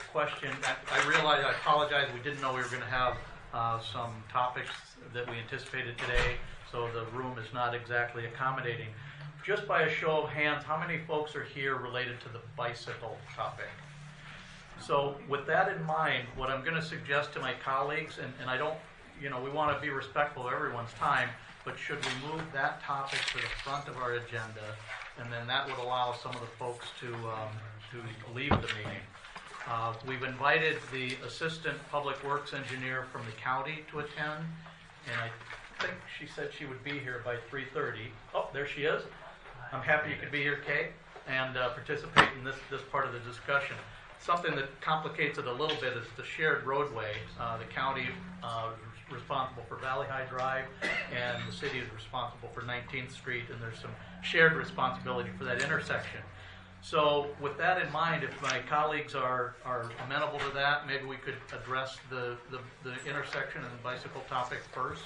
question, I realize, I apologize, we didn't know we were going to have some topics that we anticipated today, so the room is not exactly accommodating. Just by a show of hands, how many folks are here related to the bicycle topic? So with that in mind, what I'm going to suggest to my colleagues, and I don't, we want to be respectful of everyone's time, but should we move that topic to the front of our agenda, and then that would allow some of the folks to leave the meeting. We've invited the Assistant Public Works Engineer from the county to attend, and I think she said she would be here by 3:30. Oh, there she is. I'm happy you could be here, Kay, and participate in this part of the discussion. Something that complicates it a little bit is the shared roadway. The county is responsible for Valley High Drive, and the city is responsible for 19th Street, and there's some shared responsibility for that intersection. So with that in mind, if my colleagues are amenable to that, maybe we could address the intersection and the bicycle topic first.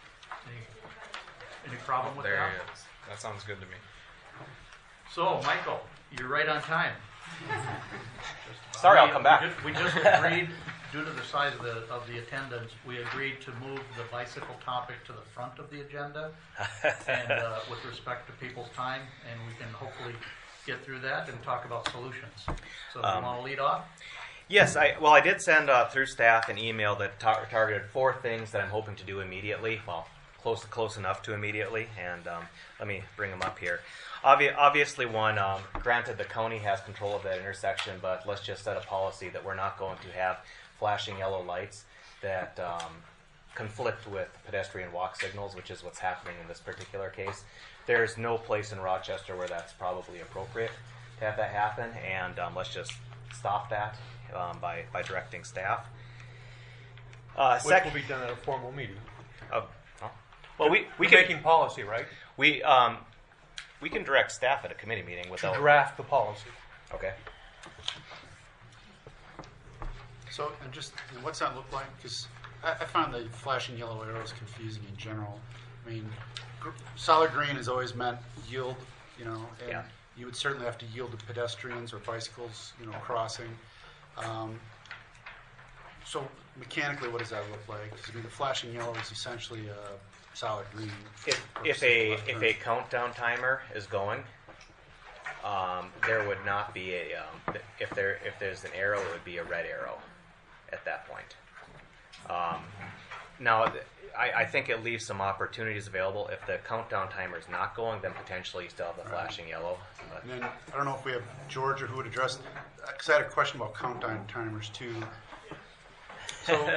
Any problem with that? There he is. That sounds good to me. So, Michael, you're right on time. Sorry, I'll come back. We just agreed, due to the size of the attendance, we agreed to move the bicycle topic to the front of the agenda, and with respect to people's time, and we can hopefully get through that and talk about solutions. So, you want to lead off? Yes, I did send through staff an email that targeted 4 things that I'm hoping to do immediately. Well, close enough to immediately, and let me bring them up here. Obviously, one, granted the county has control of that intersection, but let's just set a policy that we're not going to have flashing yellow lights that conflict with pedestrian walk signals, which is what's happening in this particular case. There's no place in Rochester where that's probably appropriate to have that happen, and let's just stop that by directing staff. Which will be done at a formal meeting. Well, we We're can making policy, right? we can direct staff at a committee meeting without To draft the policy. Okay. So, and just, what's that look like? Because I found the flashing yellow arrows confusing in general. I mean, solid green has always meant yield, and Yeah. you would certainly have to yield to pedestrians or bicycles, crossing. So mechanically, what does that look like? 'Cause, the flashing yellow is essentially a solid green. If a countdown timer is going, there would not be if there's an arrow, it would be a red arrow at that point. Now, I think it leaves some opportunities available. If the countdown timer is not going, then potentially you still have the flashing yellow. But. And then, I don't know if we have George or who would address, because I had a question about countdown timers too. So,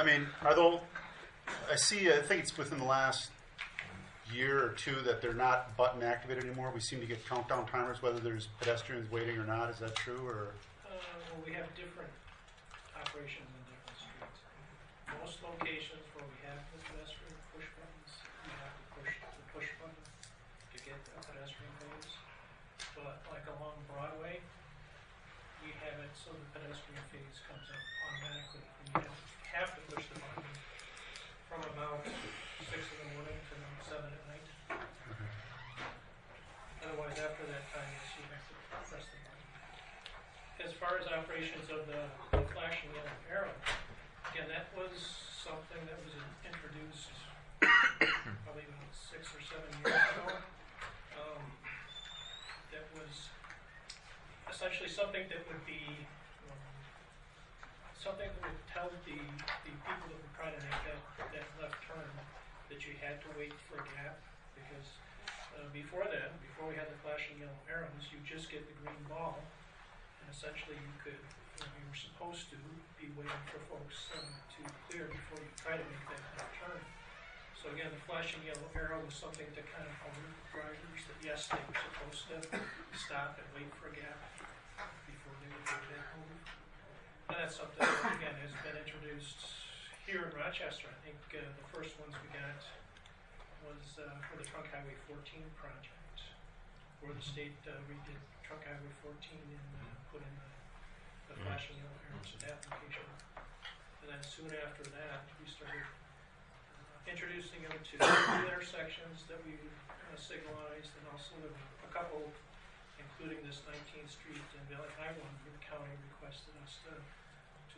I think it's within the last year or two that they're not button activated anymore. We seem to get countdown timers whether there's pedestrians waiting or not. Is that true? Or Well, we have different operations in different streets. Most locations where we have the pedestrian push buttons, you have to push the push button to get the pedestrian phase. But like along Broadway, we have it so the pedestrian phase comes up automatically. And you have to push the button from about 6 in the morning to 7 at night. Otherwise, after that time, you have to press the button. As far as operations of the flashing yellow arrow, again, that was something that was introduced probably about 6 or 7 years ago. That was essentially something that would be something that would tell the people that were trying to make that left turn that you had to wait for a gap, because before we had the flashing yellow arrows, you just get the green ball, and essentially you were supposed to be waiting for folks to clear before you try to make that left turn. So again, the flashing yellow arrow was something to kind of alert drivers that yes, they were supposed to stop and wait for a gap before they would make that move. And that's something that, again, has been introduced here in Rochester. I think the first ones we got was for the Trunk Highway 14 project, where the state redid Trunk Highway 14 and put in the flashing yellow arrows in that application. And then soon after that, we started introducing them to new intersections that we signalized, and also there were a couple, including this 19th Street and Valley High one, where the county requested us to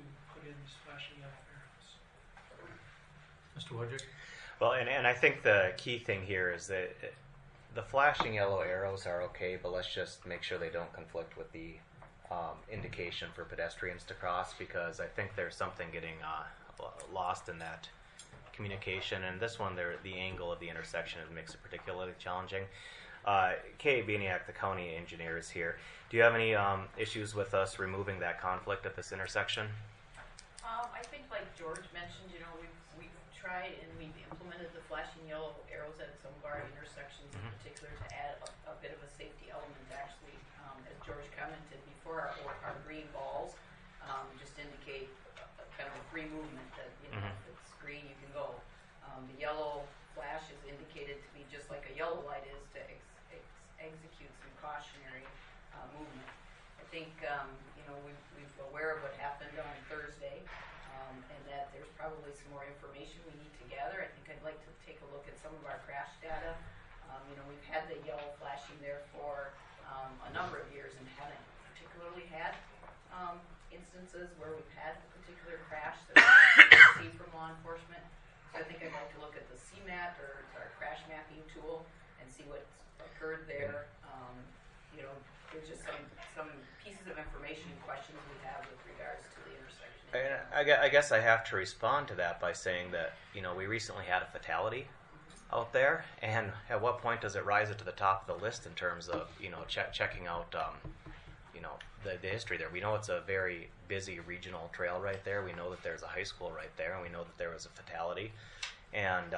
to put in these flashing yellow arrows. Mr. Wojcik? Well, and I think the key thing here is that the flashing yellow arrows are okay, but let's just make sure they don't conflict with the indication for pedestrians to cross, because I think there's something getting lost in that communication. And this one, the angle of the intersection makes it particularly challenging. Kay Bieniak, the county engineer, is here. Do you have any issues with us removing that conflict at this intersection? I think, like George mentioned, we've tried and we've implemented the flashing yellow arrows at some of our intersections in particular to add a bit of a safety element. Actually, as George commented before, our green balls just indicate kind of a free movement that if it's green, you can go. The yellow flash is indicated to be just like a yellow light is to execute some cautionary movement. I think we've aware of what happened on Thursday, and that there's probably some more information we need to gather. I think I'd like to take a look at some of our crash data. We've had the yellow flashing there for a number of years and haven't particularly had instances where we've had a particular crash that we received from law enforcement. So I think I'd like to look at the CMAT or our crash mapping tool and see what's occurred there. There's just some pieces of information and questions we have with regards to the intersection. I guess I have to respond to that by saying that we recently had a fatality out there, and at what point does it rise to the top of the list in terms of checking out the history there? We know it's a very busy regional trail right there. We know that there's a high school right there, and we know that there was a fatality. And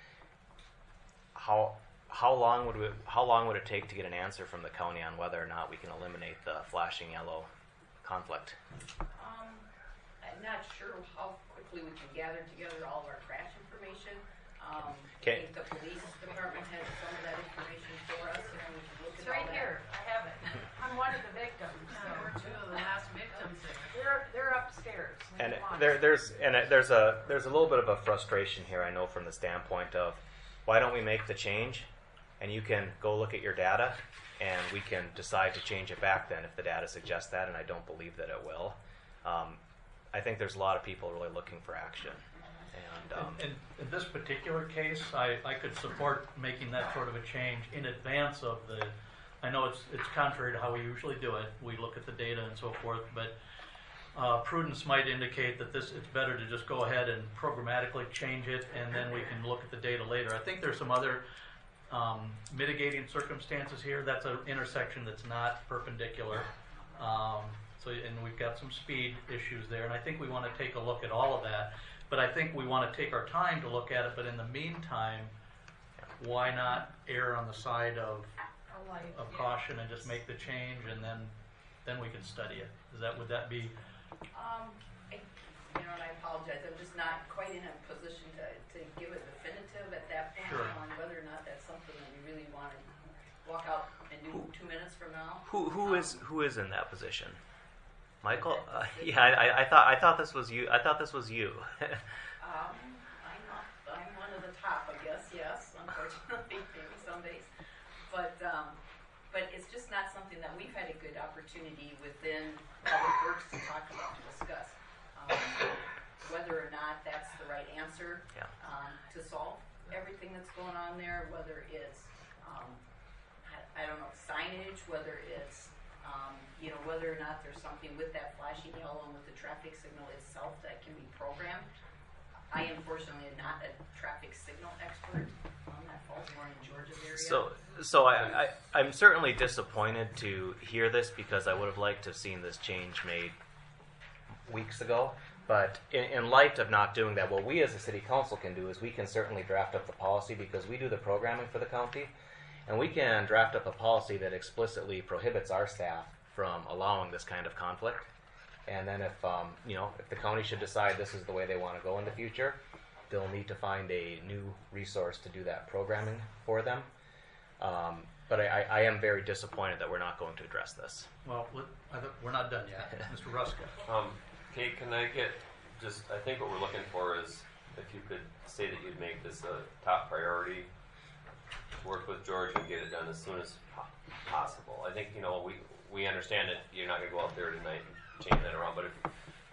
how long would it take to get an answer from the county on whether or not we can eliminate the flashing yellow conflict? I'm not sure how quickly we can gather together all of our crash information. Okay. I think the police department has some of that information for us, and we can look It's at all right that. here. I have it. I'm one of the victims. So we're two of the last victims. They're upstairs. And Watch. there's a little bit of a frustration here, I know, from the standpoint of why don't we make the change, and you can go look at your data, and we can decide to change it back then if the data suggests that, and I don't believe that it will. I think there's a lot of people really looking for action. And in this particular case, I could support making that sort of a change in advance of the. I know it's contrary to how we usually do it. We look at the data and so forth, but prudence might indicate that it's better to just go ahead and programmatically change it, and then we can look at the data later. I think there's some other mitigating circumstances here. That's an intersection that's not perpendicular. And we've got some speed issues there, and I think we want to take a look at all of that. But I think we want to take our time to look at it. But in the meantime, why not err on the side of caution and just make the change, and then we can study it? Would that be? And I apologize. I'm just not quite in a position to give a definitive at that point on whether or not that's something that we really want to walk out and do 2 minutes from now. who is in that position? Michael? I thought this was you. I thought this was you. I'm one of the top, I guess. Yes, unfortunately, maybe some days, but it's just not something that we've had a good opportunity within Public Works to talk about, to discuss whether or not that's the right answer to solve everything that's going on there. Whether it's I don't know, signage, whether it's whether or not there's something with that flashing yellow and with the traffic signal itself that can be programmed. I unfortunately am not a traffic signal expert. That falls more in Georgia's area. So I'm certainly disappointed to hear this, because I would have liked to have seen this change made weeks ago. But in light of not doing that, what we as a city council can do is we can certainly draft up the policy, because we do the programming for the county, and we can draft up a policy that explicitly prohibits our staff from allowing this kind of conflict. And then if the county should decide this is the way they want to go in the future, they'll need to find a new resource to do that programming for them. But I am very disappointed that we're not going to address this. Well, we're not done yet. Mr. Ruska. Kate, can I get I think what we're looking for is if you could say that you'd make this a top priority, work with George and get it done as soon as possible. I think, we understand that you're not going to go out there tonight and change that around, but if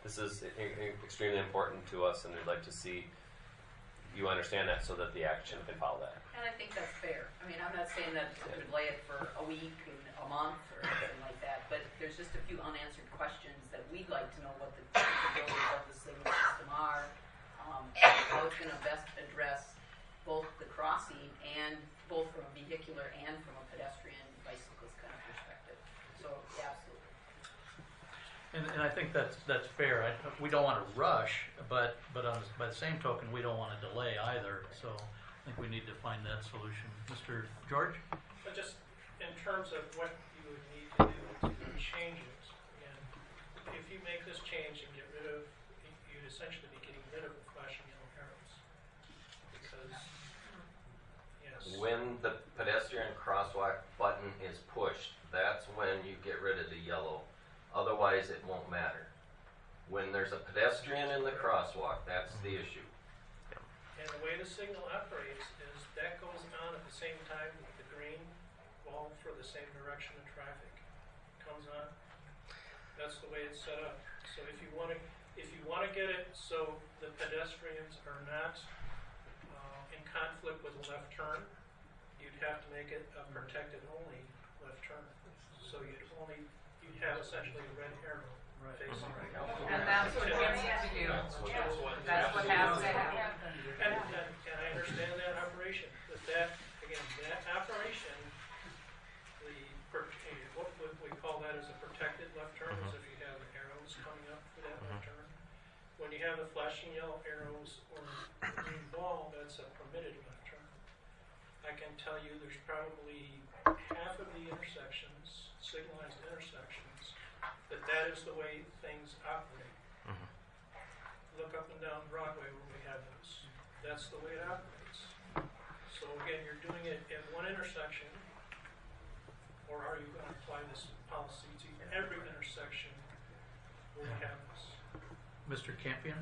this is extremely important to us, and we'd like to see you understand that so that the action can follow that. And I think that's fair. I mean, I'm not saying that to delay it for a week and a month or anything like that, but there's just a few unanswered questions that we'd like to know what the capabilities of the signal system are, how it's going to best address both the crossing and both from a vehicular and from a pedestrian bicyclist kind of perspective. So, yeah, absolutely. And I think that's fair. We don't want to rush, but by the same token, we don't want to delay either. So I think we need to find that solution. Mr. George? But just in terms of what you would need to do to change it, again, if you make this change and get rid of, you'd essentially be getting rid of the flashing yellow arrows. Because, yes. When the pedestrian crosswalk button is pushed, that's when you get rid of the yellow. Otherwise, it won't matter. When there's a pedestrian in the crosswalk, that's the issue. And the way the signal operates is that goes on at the same time with the green bulb for the same direction of traffic comes on. That's the way it's set up. So if you want to get it so the pedestrians are not in conflict with a left turn, you'd have to make it a protected only left turn. So you'd have essentially a red arrow facing right. And that's what gets to do. That's what has to happen. And I understand that operation, but that operation, what we call that as a protected left turn, is if you have arrows coming up for that left turn. When you have the flashing yellow arrows or the green ball, that's a permitted left turn. I can tell you there's probably half of the intersections, signalized intersections, that is the way things operate. Look up and down Broadway where we have those. That's the way it operates. So again, you're doing it at one intersection, or are you going to apply this policy to every intersection where we have this? Mr. Campion?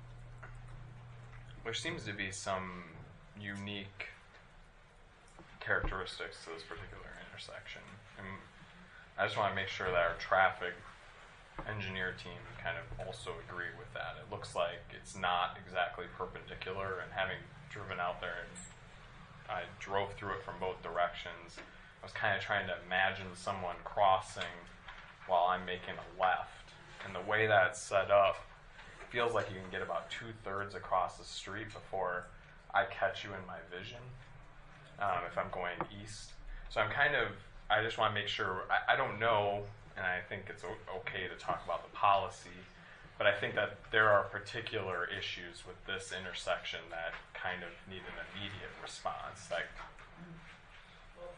There seems to be some unique characteristics to this particular intersection. And I just want to make sure that our traffic engineer team kind of also agree with that. It looks like it's not exactly perpendicular, and having driven out there, and I drove through it from both directions, I was kind of trying to imagine someone crossing while I'm making a left. And the way that it's set up, it feels like you can get about 2/3 across the street before I catch you in my vision if I'm going east. So I just want to make sure, I don't know, and I think it's okay to talk about the policy, but I think that there are particular issues with this intersection that kind of need an immediate response. Like, Well,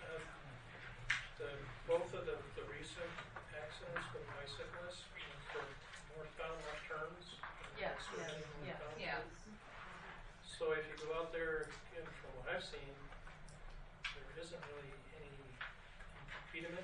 both of the recent accidents with bicyclists for northbound left turns. Yes, switching yes, northbound. yes. So if you go out there, again, from what I've seen, there isn't really any impediment.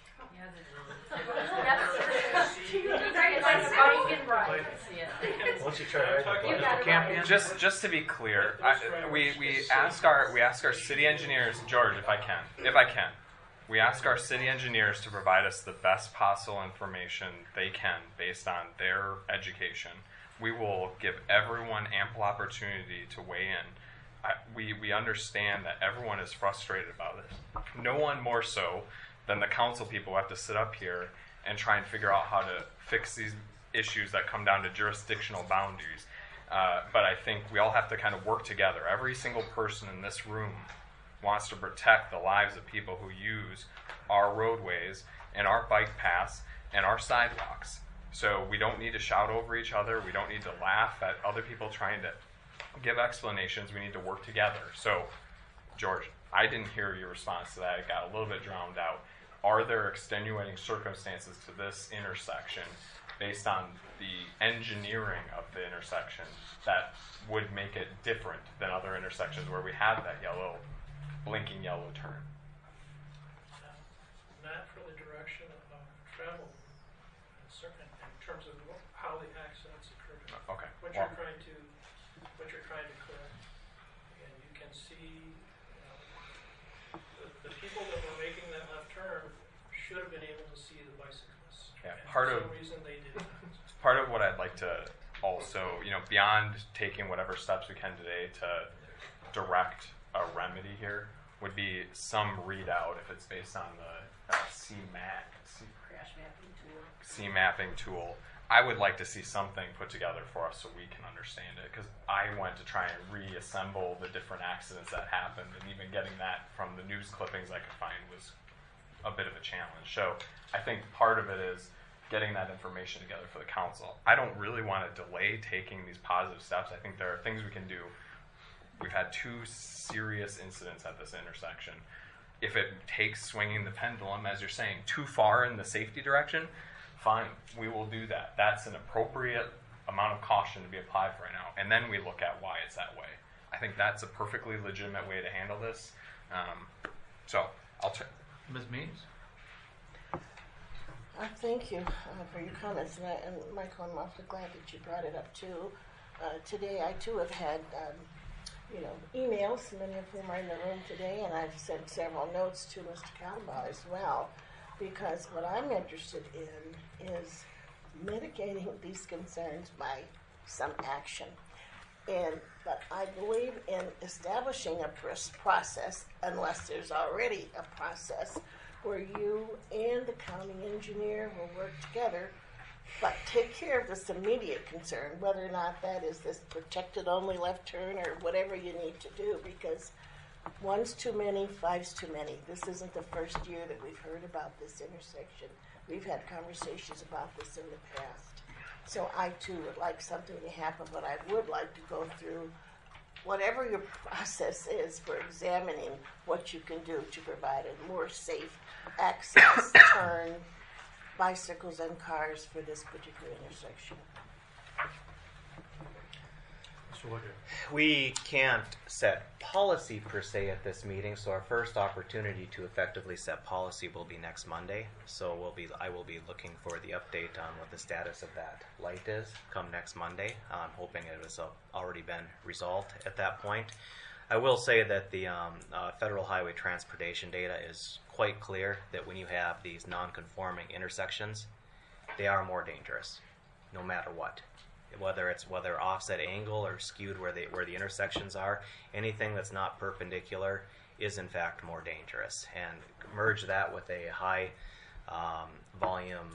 Once you try Mr. Campion? just to be clear, we ask our city engineers, George, if I can, we ask our city engineers to provide us the best possible information they can based on their education. We will give everyone ample opportunity to weigh in. We understand that everyone is frustrated about this. No one more so than the council people who have to sit up here and try and figure out how to fix these issues that come down to jurisdictional boundaries. But I think we all have to kind of work together. Every single person in this room wants to protect the lives of people who use our roadways and our bike paths and our sidewalks. So we don't need to shout over each other. We don't need to laugh at other people trying to give explanations. We need to work together. So, George, I didn't hear your response to that. It got a little bit drowned out. Are there extenuating circumstances to this intersection based on the engineering of the intersection that would make it different than other intersections where we have that blinking yellow turn? Not for the direction of travel, certain in terms of how the accidents occurred. Okay. What you're trying to correct, and you can see the people that were making that left turn should have been able to see the bicyclists. Yeah, and for some reason they did not. Part of what I'd like to So, beyond taking whatever steps we can today to direct a remedy here, would be some readout if it's based on the Crash mapping tool. C mapping tool. I would like to see something put together for us so we can understand it, because I went to try and reassemble the different accidents that happened, and even getting that from the news clippings I could find was a bit of a challenge. So I think part of it is getting that information together for the council. I don't really want to delay taking these positive steps. I think there are things we can do. We've had 2 serious incidents at this intersection. If it takes swinging the pendulum, as you're saying, too far in the safety direction, fine, we will do that. That's an appropriate amount of caution to be applied for right now. And then we look at why it's that way. I think that's a perfectly legitimate way to handle this. So I'll try. Ms. Means? Thank you for your comments. And Michael, I'm awfully glad that you brought it up too. Today I too have had emails, many of whom are in the room today, and I've sent several notes to Mr. Calaba as well, because what I'm interested in is mitigating these concerns by some action. But I believe in establishing a process, unless there's already a process, where you and the county engineer will work together, but take care of this immediate concern, whether or not that is this protected only left turn or whatever you need to do, because 1's too many, 5's too many. This isn't the first year that we've heard about this intersection. We've had conversations about this in the past. So I too would like something to happen, but I would like to go through whatever your process is for examining what you can do to provide a more safe access turn, bicycles and cars for this particular intersection. Mr. Woodard. We can't set policy per se at this meeting, so our first opportunity to effectively set policy will be next Monday. So I will be looking for the update on what the status of that light is come next Monday. I'm hoping it has already been resolved at that point. I will say that the Federal Highway Transportation data is quite clear that when you have these non-conforming intersections, they are more dangerous, no matter what. Whether offset angle or skewed where the intersections are, anything that's not perpendicular is in fact more dangerous. And merge that with a high volume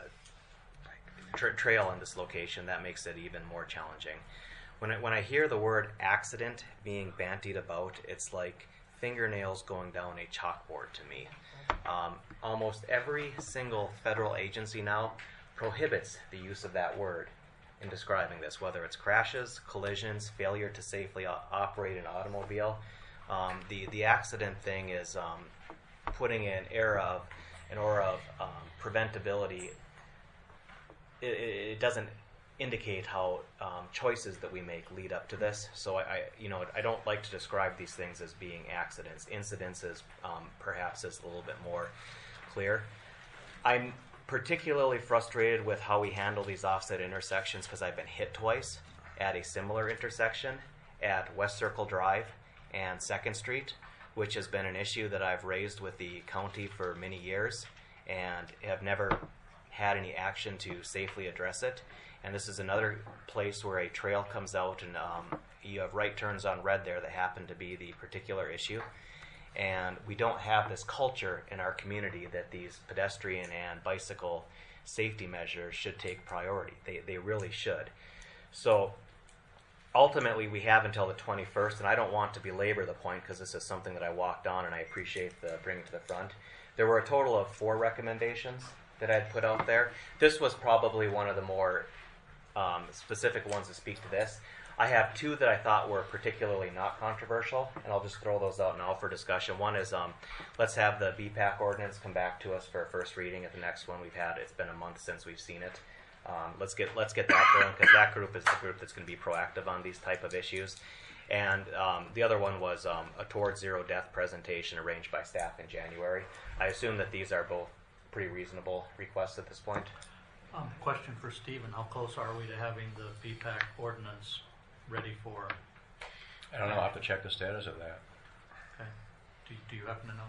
trail in this location, that makes it even more challenging. When I hear the word accident being bandied about, it's like fingernails going down a chalkboard to me. Almost every single federal agency now prohibits the use of that word in describing this, whether it's crashes, collisions, failure to safely operate an automobile. The accident thing is putting an aura of preventability. It doesn't indicate how choices that we make lead up to this. So I don't like to describe these things as being accidents. Incidents is perhaps is a little bit more clear. I'm particularly frustrated with how we handle these offset intersections because I've been hit twice at a similar intersection at West Circle Drive and 2nd Street, which has been an issue that I've raised with the county for many years and have never had any action to safely address it. And this is another place where a trail comes out and you have right turns on red there that happen to be the particular issue. And we don't have this culture in our community that these pedestrian and bicycle safety measures should take priority. They really should. So ultimately we have until the 21st, and I don't want to belabor the point because this is something that I walked on and I appreciate the bringing to the front. There were a total of 4 recommendations that I'd put out there. This was probably one of the more specific ones to speak to this. I have 2 that I thought were particularly not controversial, and I'll just throw those out now for discussion. One is let's have the BPAC ordinance come back to us for a first reading at the next one we've had. It's been a month since we've seen it. Let's get that going because that group is the group that's going to be proactive on these type of issues. And the other one was a Towards Zero Death presentation arranged by staff in January. I assume that these are both pretty reasonable requests at this point. Question for Stephen. How close are we to having the BPAC ordinance ready for? I don't know. I'll have to check the status of that. Okay. Do you happen to know?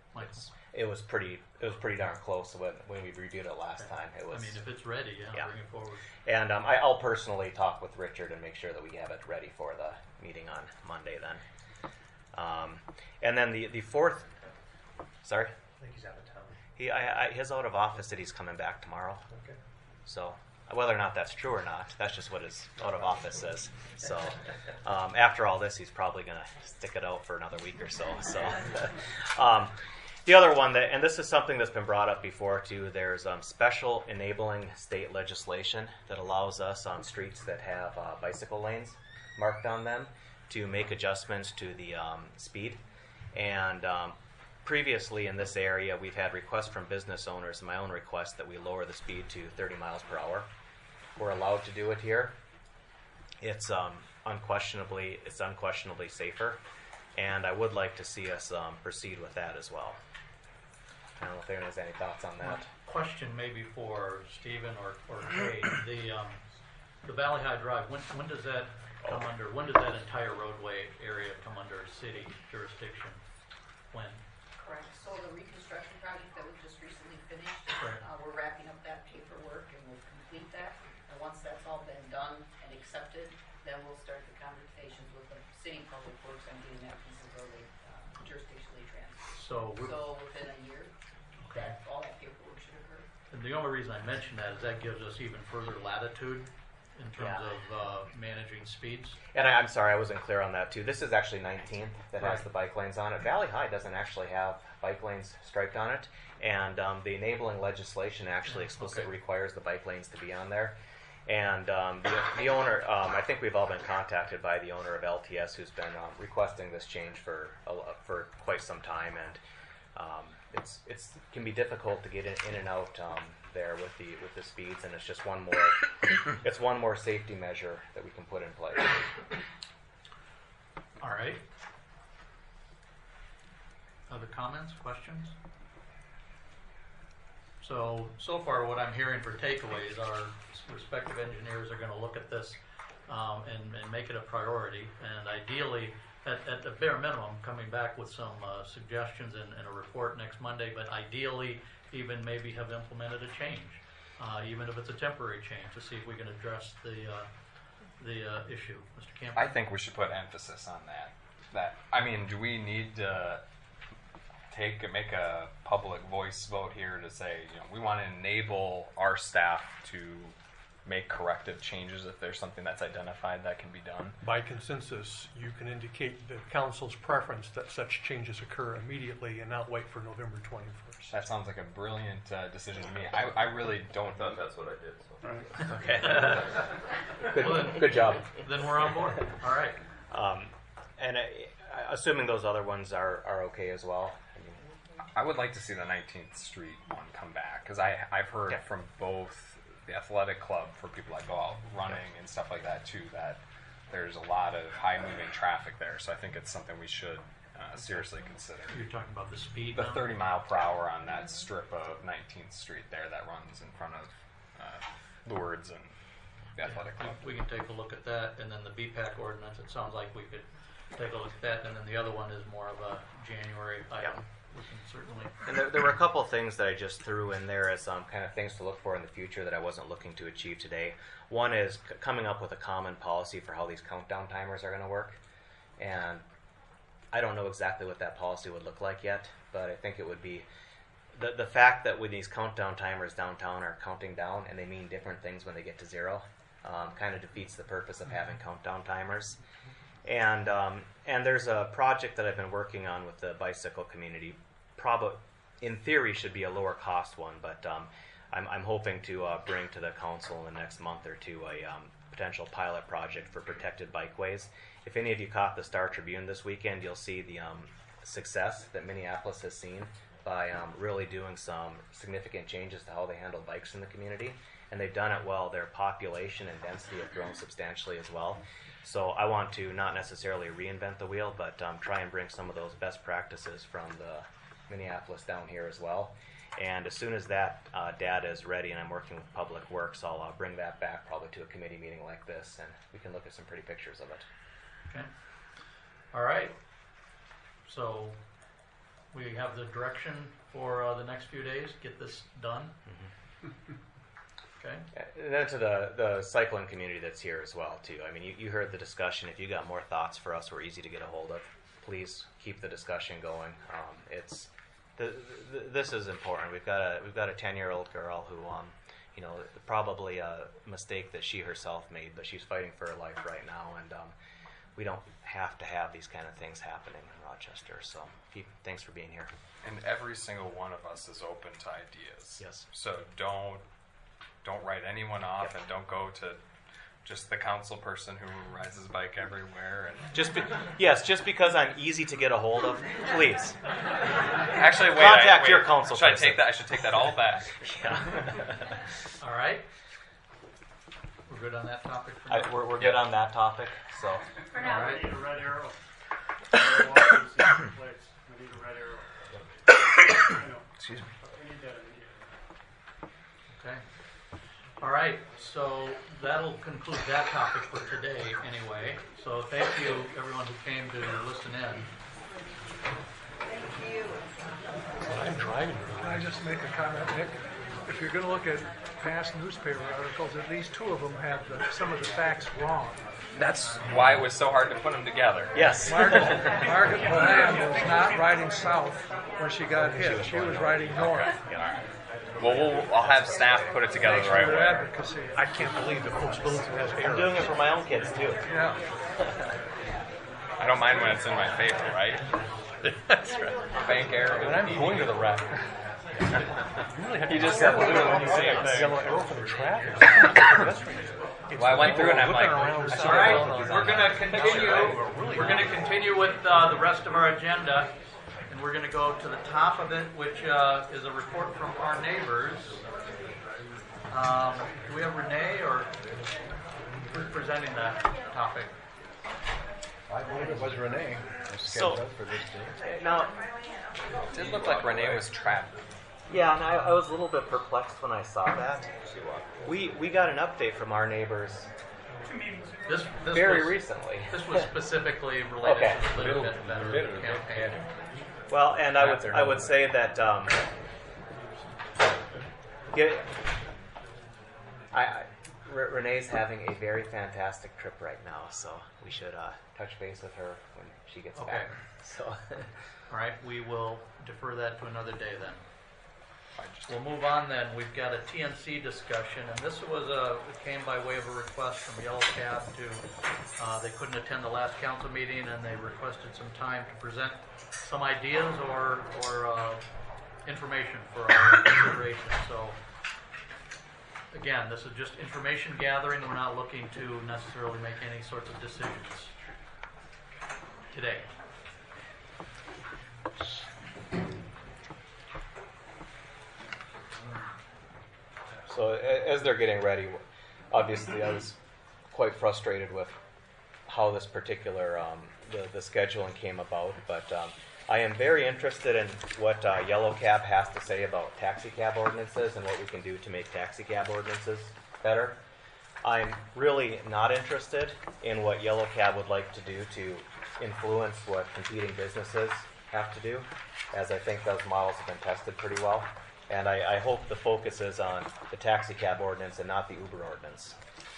Michael? It was pretty darn close when we reviewed it last time. It was. I mean, if it's ready, Yeah. bring it forward. And I'll personally talk with Richard and make sure that we have it ready for the meeting on Monday then. And then the fourth, sorry? I think he's out of town. His out of office that he's coming back tomorrow. Okay. So whether or not that's true or not, that's just what his out of office says. So after all this, he's probably going to stick it out for another week or so. So the other one and this is something that's been brought up before too. There's special enabling state legislation that allows us on streets that have bicycle lanes marked on them to make adjustments to the speed. And previously in this area, we've had requests from business owners, and my own request, that we lower the speed to 30 miles per hour. We're allowed to do it here. It's unquestionably safer, and I would like to see us proceed with that as well. I don't know if anyone has any thoughts on that. Question maybe for Stephen or Kay. The Valley High Drive, when does that come under? When does that entire roadway area come under city jurisdiction? When? Correct. So the reconstruction project that was just recently finished, Right. We're wrapping up that paperwork and we'll complete that. And once that's all been done and accepted, then we'll start the conversations with the city public works on getting that piece of road jurisdictionally transferred. So Within a year, Okay. all that paperwork should occur. And the only reason I mention that is that gives us even further latitude in terms of managing speeds. And I'm sorry, I wasn't clear on that too. This is actually 19th that has Right. the bike lanes on it. Valley High doesn't actually have bike lanes striped on it, and the enabling legislation actually explicitly requires the bike lanes to be on there. And the owner, I think we've all been contacted by the owner of LTS, who's been requesting this change for quite some time, and it can be difficult to get in and out there with the speeds, and it's just one more safety measure that we can put in place. All right. Other comments, questions? So far what I'm hearing for takeaways are respective engineers are going to look at this and make it a priority, and ideally, at the bare minimum, coming back with some suggestions and a report next Monday, but ideally even maybe have implemented a change, even if it's a temporary change, to see if we can address the issue. Mr. Camper? I think we should put emphasis on that. I mean, do we need to make a public voice vote here to say, we want to enable our staff to make corrective changes if there's something that's identified that can be done? By consensus, you can indicate the council's preference that such changes occur immediately and not wait for November 21st. That sounds like a brilliant decision to me. I really don't thought that's what I did. So. Okay. Good job. Then we're on board. All right. And assuming those other ones are okay as well. I would like to see the 19th Street one come back, because I've heard from both the athletic club, for people that go out running and stuff like that too, that there's a lot of high moving traffic there. So I think it's something we should seriously consider. You're talking about the speed The now? 30 mile per hour on that strip of 19th Street there that runs in front of Lourdes and the athletic club. We can take a look at that, and then the BPAC ordinance, it sounds like we could take a look at that, and then the other one is more of a January item. We can certainly. And there were a couple of things that I just threw in there as kind of things to look for in the future that I wasn't looking to achieve today. One is coming up with a common policy for how these countdown timers are going to work. And I don't know exactly what that policy would look like yet, but I think it would be the fact that when these countdown timers downtown are counting down and they mean different things when they get to zero, kind of defeats the purpose of having countdown timers. And there's a project that I've been working on with the bicycle community. In theory, should be a lower cost one, but I'm hoping to bring to the council in the next month or two a potential pilot project for protected bikeways. If any of you caught the Star Tribune this weekend, you'll see the success that Minneapolis has seen by really doing some significant changes to how they handle bikes in the community. And they've done it well. Their population and density have grown substantially as well. So I want to not necessarily reinvent the wheel, but try and bring some of those best practices from the Minneapolis down here as well. And as soon as that data is ready and I'm working with Public Works, I'll bring that back probably to a committee meeting like this, and we can look at some pretty pictures of it. Okay. All right. So we have the direction for the next few days, get this done. Okay. And then to the cycling community that's here as well too. I mean, you heard the discussion. If you got more thoughts for us, we're easy to get a hold of. Please keep the discussion going. This is important. We've got a 10-year-old girl who, probably a mistake that she herself made, but she's fighting for her life right now, and we don't have to have these kind of things happening in Rochester. So, thanks for being here. And every single one of us is open to ideas. Yes. So don't write anyone off, and don't go to just the council person who rides his bike everywhere. And just because I'm easy to get a hold of, please. Actually, wait. Contact your council Should person. I should take that all back. Yeah. All right. We're good on that topic for now? We're good on that topic. So. For now. All right. We need a red arrow. We need a red arrow. Excuse me. We need that immediately. Okay. All right, so that'll conclude that topic for today anyway. So thank you, everyone who came to listen in. Thank you. I'm driving. Can I just make a comment, Nick? If you're going to look at past newspaper articles, at least two of them have some of the facts wrong. That's why it was so hard to put them together. Yes. Margaret Bohan was not riding south when she got hit. She was riding north. Well, I'll have staff put it together Thanks the right for your way. advocacy. I can't believe that Post Bulletin has errors. I'm doing it for my own kids too. Yeah. I don't mind when it's in my favor, right? That's right. Bank error. And I'm going to the rack. You just said blue when you say it. Yellow arrow for the traffic. Well, I went through and I'm like, All right, we're going to continue. We're going to continue with the rest of our agenda, and we're going to go to the top of it, which is a report from our neighbors. Do we have Renee, or who's presenting that topic? I believe it was Renee. So, for this day. now, it did look like Renee was trapped. yeah, and I was a little bit perplexed when I saw that. We got an update from our neighbors This very was, recently. This was specifically related Okay. to the Live Get Better campaign. Well, and I would say that Renee's having a very fantastic trip right now, so we should touch base with her when she gets Okay. back. So, All right, we will defer that to another day then. We'll move on then. We've got a TNC discussion, and this it came by way of a request from Yellow Cab to, they couldn't attend the last council meeting, and they requested some time to present some ideas or information for our consideration. So, again, this is just information gathering. We're not looking to necessarily make any sorts of decisions today. So as they're getting ready, obviously I was quite frustrated with how this particular the scheduling came about. But I am very interested in what Yellow Cab has to say about taxi cab ordinances and what we can do to make taxi cab ordinances better. I'm really not interested in what Yellow Cab would like to do to influence what competing businesses have to do, as I think those models have been tested pretty well. And I hope the focus is on the taxi cab ordinance and not the Uber ordinance.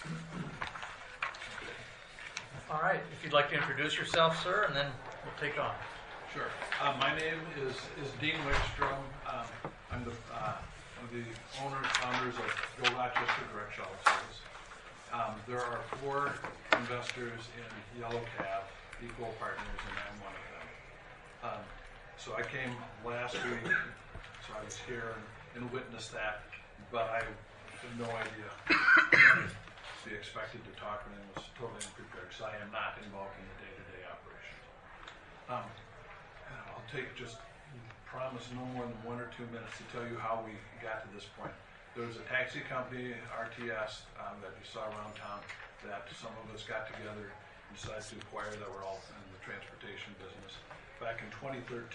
All right, if you'd like to introduce yourself, sir, and then we'll take on. Sure. My name is Dean Wickstrom. I'm one of the founders of Go Rochester Direct Shuttle Service. There are 4 investors in Yellow Cab, equal partners, and I'm one of them. So I came last week, so I was here and witnessed that, but I had no idea to be expected to talk, and was totally unprepared because I am not involved in the day-to-day operation. I'll promise no more than 1 or 2 minutes to tell you how we got to this point. There was a taxi company, RTS, that you saw around town that some of us got together and decided to acquire, that were all in the transportation business back in 2013.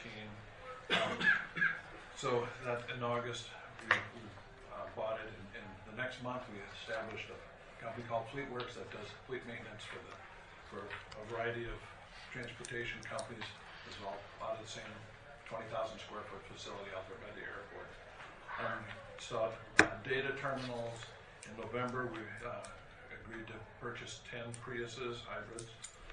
So that in August we bought it, and the next month we established a company called FleetWorks that does fleet maintenance for a variety of transportation companies. It's all out of the same 20,000 square foot facility out there by the airport. Installed data terminals. In November, we agreed to purchase 10 Priuses, hybrids.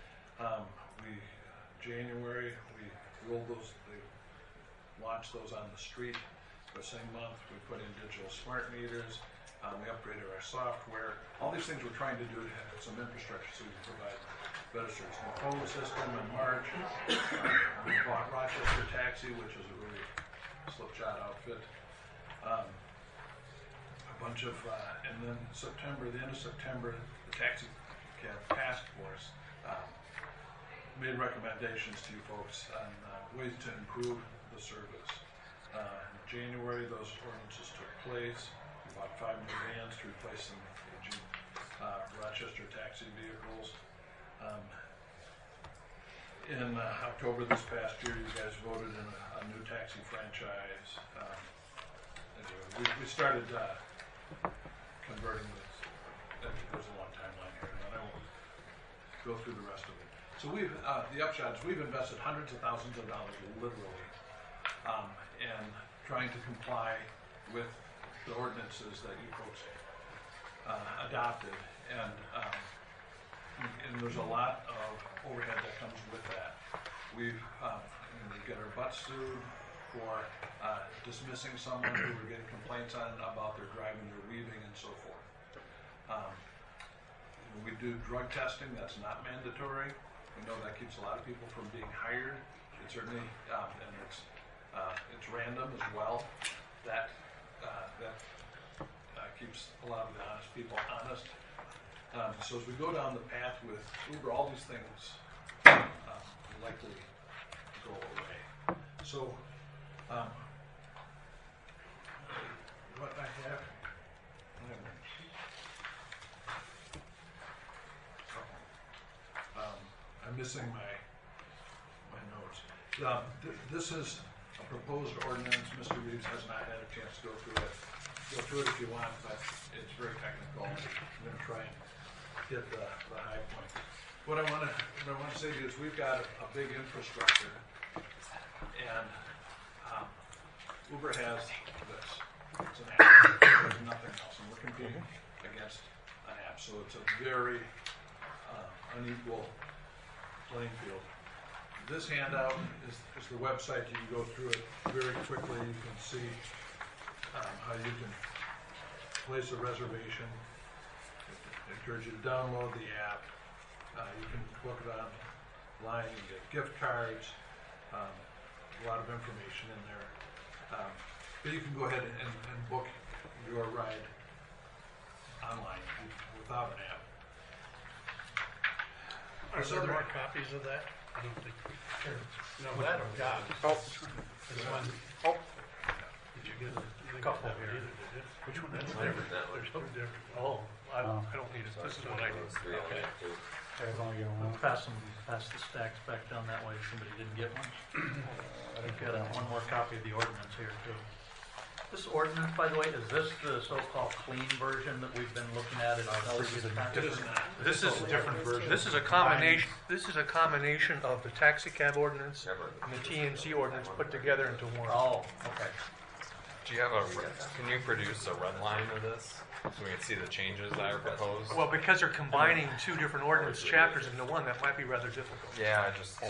January, we rolled those, they launched those on the street. The same month, we put in digital smart meters. We upgraded our software. All these things we're trying to do to have some infrastructure so we can provide better service. The phone system in March. We bought Rochester Taxi, which is a really slipshod outfit. A bunch of, and then September, the end of September, the Taxi Cab Task Force made recommendations to you folks on ways to improve the service. In January, those ordinances took place. We bought 5 new vans to replace some aging Rochester taxi vehicles. In October this past year, you guys voted in a new taxi franchise. We started converting this. There's a long timeline here, and I won't go through the rest of it. So the upshot is we've invested hundreds of thousands of dollars, literally, in trying to comply with the ordinances that you folks adopted, and there's a lot of overhead that comes with that. We get our butts sued for dismissing someone who we're getting complaints on about their driving, their weaving, and so forth. We do drug testing. That's not mandatory. We know that keeps a lot of people from being hired. It certainly, and it's random as well. That keeps a lot of the honest people honest. So as we go down the path with Uber, all these things likely go away. So what I have. I'm missing my notes. This is a proposed ordinance. Mr. Reeves has not had a chance to go through it. Go through it if you want, but it's very technical. I'm going to try and hit the high points. What I want to say to you is we've got a big infrastructure, and Uber has this. It's an app. There's nothing else, and we're competing against an app. So it's a very unequal playing field. This handout is the website. You can go through it very quickly. You can see how you can place a reservation. I encourage you to download the app. You can book it online. You can get gift cards. A lot of information in there. But you can go ahead and book your ride online without an app. Are there more copies of that? I don't think we can. No, that I've got. There's one. Did you get a couple here? Which one? That's different. There's two different. Oh, I don't need it. This is what I need. Okay. We'll pass the stacks back down that way if somebody didn't get one. I've got one more copy of the ordinance here too. This ordinance, by the way, is this the so-called clean version that we've been looking at in our previous conference? This is a different version. This is a combination. This is a combination of the taxi cab ordinance and the TNC ordinance put together into one. Oh, okay. Do you have can you produce a red line of this so we can see the changes that are proposed? Well, because they're combining two different ordinance chapters into one, that might be rather difficult. Yeah,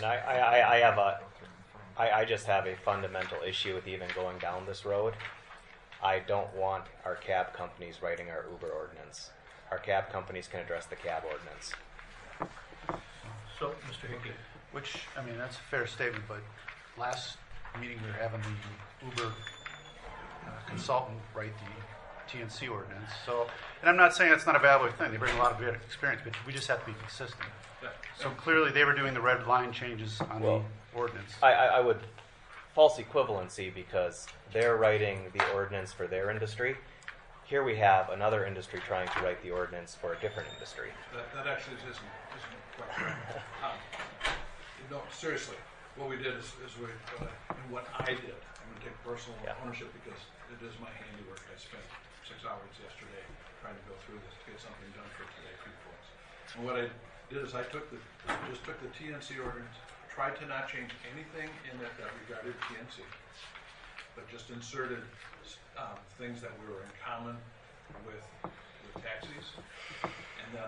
I just have a fundamental issue with even going down this road. I don't want our cab companies writing our Uber ordinance. Our cab companies can address the cab ordinance. So, Mr. Hickey. Which, I mean, that's a fair statement, but last meeting we were having the Uber consultant write the TNC ordinance. So, and I'm not saying that's not a valuable thing. They bring a lot of experience, but we just have to be consistent. So clearly they were doing the red line changes on the ordinance. I would false equivalency because they're writing the ordinance for their industry. Here we have another industry trying to write the ordinance for a different industry. That actually isn't quite correct. No, seriously, what we did is and what I did, I'm going to take personal ownership because it is my handiwork. I spent 6 hours yesterday trying to go through this to get something done for today for you folks. And what I did is I just took the TNC ordinance, tried to not change anything in it that regarded TNC, but just inserted things that we were in common with taxis. And then,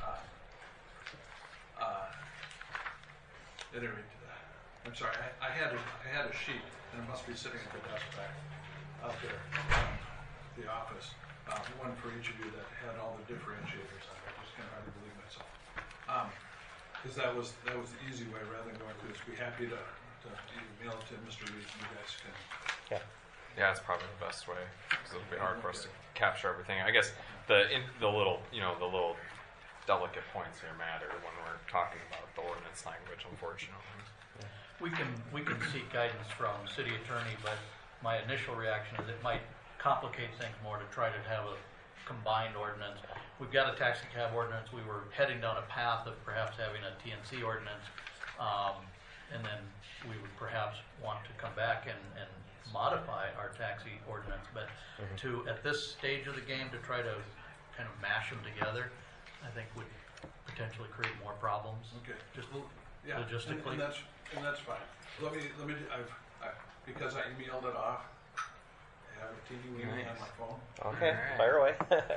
at any rate, I'm sorry, I had a sheet, and it must be sitting at the desk back out there, the office, one for each of you that had all the differentiators on it. I just can't hardly believe myself. Because that was the easy way, rather than going through this. Be happy to email it to Mr. Reed, and you guys can. Yeah, it's probably the best way because it'll be hard for us to capture everything. I guess the little delicate points here matter when we're talking about the ordinance language. Unfortunately, We can seek guidance from city attorney, but my initial reaction is it might complicate things more to try to have a combined ordinance. We've got a taxi cab ordinance. We were heading down a path of perhaps having a TNC ordinance, and then we would perhaps want to come back and modify our taxi ordinance. But to, at this stage of the game, to try to kind of mash them together, I think would potentially create more problems. Okay. Just Yeah, logistically. and that's fine. Let me. Because I emailed it off. I have a teeny weeny on my phone. Okay, fire away.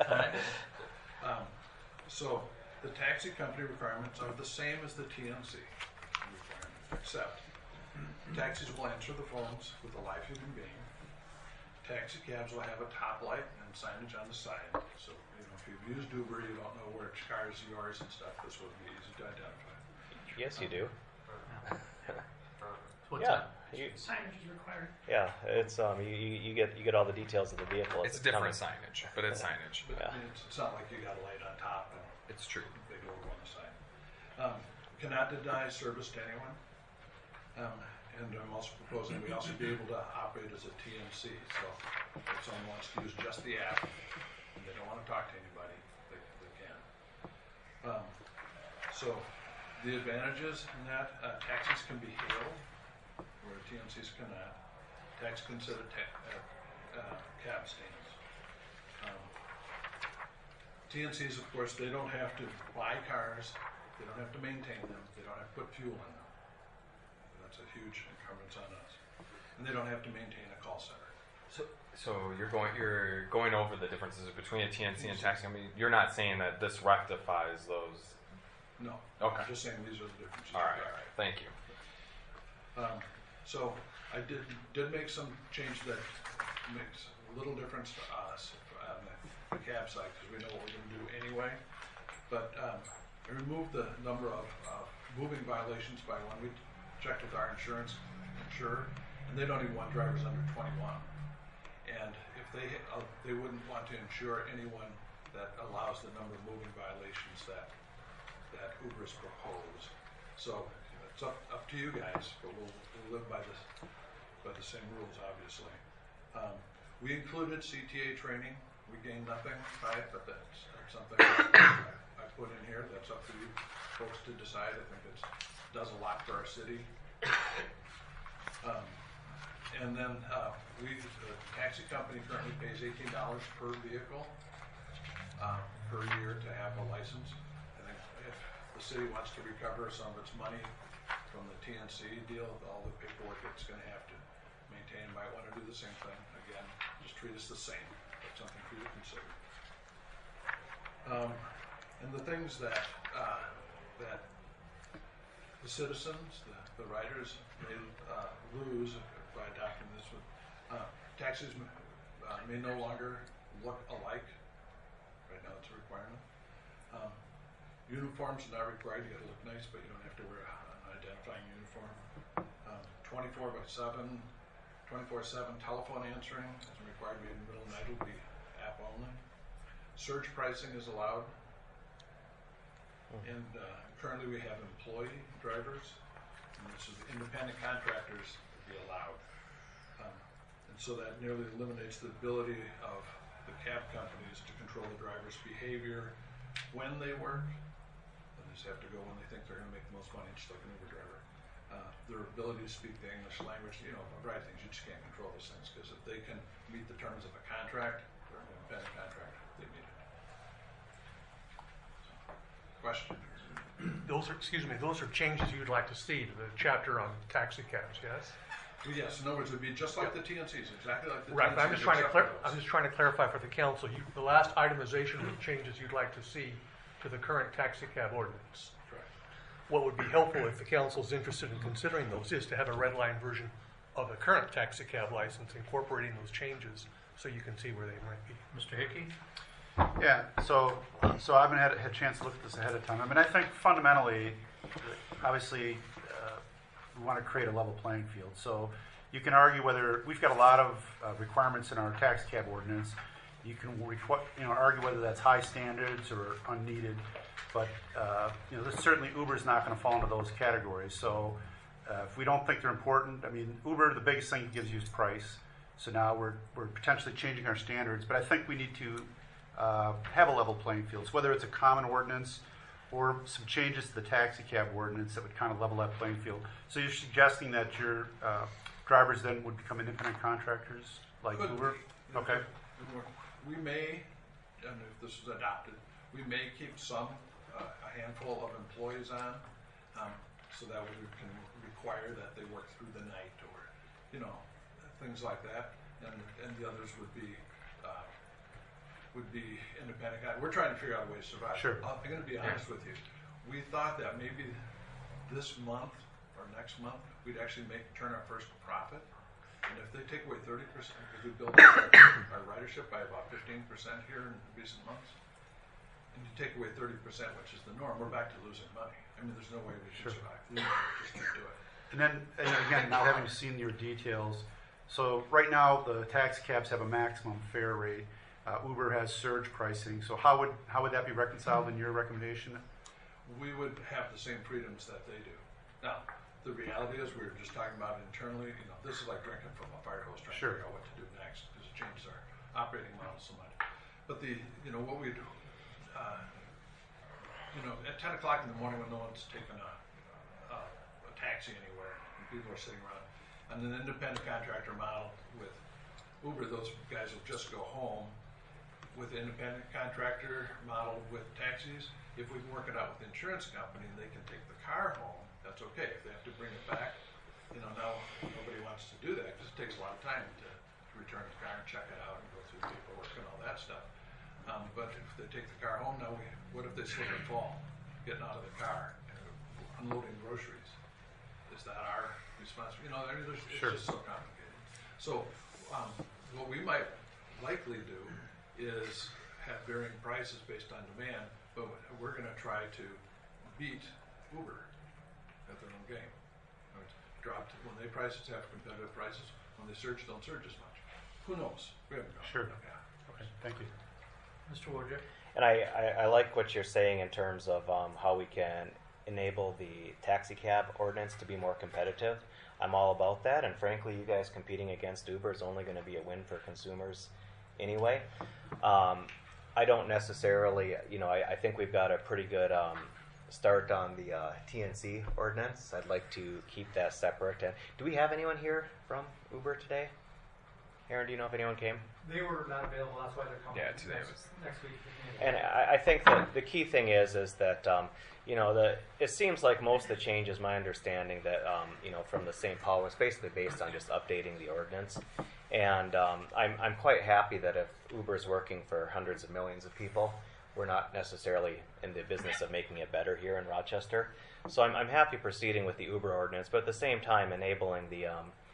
So the taxi company requirements are the same as the TNC requirement, except taxis will answer the phones with a live human being. Taxi cabs will have a top light and signage on the side. So if you've used Uber, you don't know which car is yours and stuff. This would be easy to identify. Yes, you do. What's that? Signage is required. Yeah, it's you get all the details of the vehicle. it's different signage, but it's signage. But it's not like you got a light on top and It's true. big logo on the side. Cannot deny service to anyone. And I'm also proposing we also be able to operate as a TNC. So if someone wants to use just the app and they don't want to talk to anybody, they can. So the advantages in that, taxis can be hailed where TNCs cannot. Taxis consider cab stands. TNCs, of course, they don't have to buy cars, they don't have to maintain them, they don't have to put fuel in them. That's a huge encumbrance on us. And they don't have to maintain a call center. So you're going over the differences between a TNC and taxi company. You're not saying that this rectifies those. No. Okay. I'm just saying these are the differences. All right. Thank you. So I did make some change that makes a little difference to us on the cab side because we know what we're going to do anyway. But I removed the number of moving violations by one. We checked with our insurer, and they don't even want drivers under 21. And if they wouldn't want to insure anyone that allows the number of moving violations that Uber's proposed. So it's up to you guys, but we'll live by the same rules, obviously. We included CTA training. We gained nothing by it, but that's something I put in here. That's up to you folks to decide. I think it does a lot for our city. And then the taxi company currently pays $18 per vehicle per year to have a license. I think if the city wants to recover some of its money from the TNC deal, all the paperwork it's going to have to maintain, might want to do the same thing. Again, just treat us the same. That's something for you to consider. And the things that the citizens, the riders may lose by adopting this one. Taxis may no longer look alike. Right now it's a requirement. Uniforms are not required. You got to look nice, but you don't have to wear an identifying uniform. 24/7 telephone answering isn't required to be in the middle of the night. It will be app only. Surge pricing is allowed. And currently we have employee drivers, and this is independent contractors would be allowed. And so that nearly eliminates the ability of the cab companies to control the driver's behavior when they work. They just have to go when they think they're going to make the most money, just like an Uber driver. Their ability to speak the English language, a variety of things, you just can't control those things because if they can meet the terms of a contract, they're an independent contractor, they meet it. Question? those are changes you'd like to see to the chapter on taxi cabs, yes? Well, yes, in other words, it would be just like the TNCs, exactly like the TNCs. Right, but I'm just trying to except clarify for the council, the last itemization of changes you'd like to see to the current taxi cab ordinance. Correct. What would be helpful if the council's interested in considering those is to have a red line version of the current taxi cab license incorporating those changes so you can see where they might be. Mr. Hickey? Yeah, so I haven't had a chance to look at this ahead of time. I mean, I think fundamentally, obviously, we want to create a level playing field. So you can argue whether we've got a lot of requirements in our taxi cab ordinance. You can argue whether that's high standards or unneeded, but certainly Uber's not going to fall into those categories. So if we don't think they're important, I mean, Uber, the biggest thing it gives you is price. So now we're potentially changing our standards, but I think we need to have a level playing field. So whether it's a common ordinance or some changes to the taxi cab ordinance that would kind of level that playing field. So you're suggesting that your drivers then would become independent contractors like Uber? Okay. we may, and if this is adopted, we may keep some, a handful of employees on, so that we can require that they work through the night or, things like that, and the others would be independent. We're trying to figure out a way to survive. Sure. I'm going to be honest with you. We thought that maybe this month or next month we'd actually turn our first profit. And if they take away 30%, because we built our ridership by about 15% here in recent months, and you take away 30%, which is the norm, we're back to losing money. I mean, there's no way we can survive. We just can't do it. And then, again, not having seen your details, so right now the taxi cabs have a maximum fare rate. Uber has surge pricing. So how would that be reconciled in your recommendation? We would have the same freedoms that they do. Now, the reality is we were just talking about internally, this is like drinking from a fire hose trying to figure out what to do next because it changes our operating model so much. But what we do, at 10 o'clock in the morning when no one's taking a taxi anywhere and people are sitting around, on an independent contractor model with Uber, those guys will just go home. With the independent contractor model with taxis, if we can work it out with the insurance company and they can take the car home, that's okay. If they have to bring it back, now nobody wants to do that because it takes a lot of time to return the car and check it out and go through paperwork and all that stuff. But if they take the car home, now what if they slip and fall getting out of the car and unloading groceries? Is that our responsibility? It's just so complicated. So what we might likely do is have varying prices based on demand, but we're going to try to beat Uber at their own game. When they prices have competitive prices, when they surge, don't surge as much. Who knows? We haven't known. Sure. Yeah. Okay, thank you. Mr. Wojcik? And I like what you're saying in terms of how we can enable the taxi cab ordinance to be more competitive. I'm all about that, and frankly, you guys competing against Uber is only going to be a win for consumers anyway. I don't necessarily, I think we've got a pretty good start on the TNC ordinance. I'd like to keep that separate. And do we have anyone here from Uber today? Aaron, do you know if anyone came? They were not available. That's why they're coming. Yeah, today next week. And I think that the key thing is that it seems like most of the changes, my understanding that from the St. Paul was basically based on just updating the ordinance. And I'm quite happy that if Uber is working for hundreds of millions of people, we're not necessarily in the business of making it better here in Rochester. So I'm happy proceeding with the Uber ordinance, but at the same time enabling the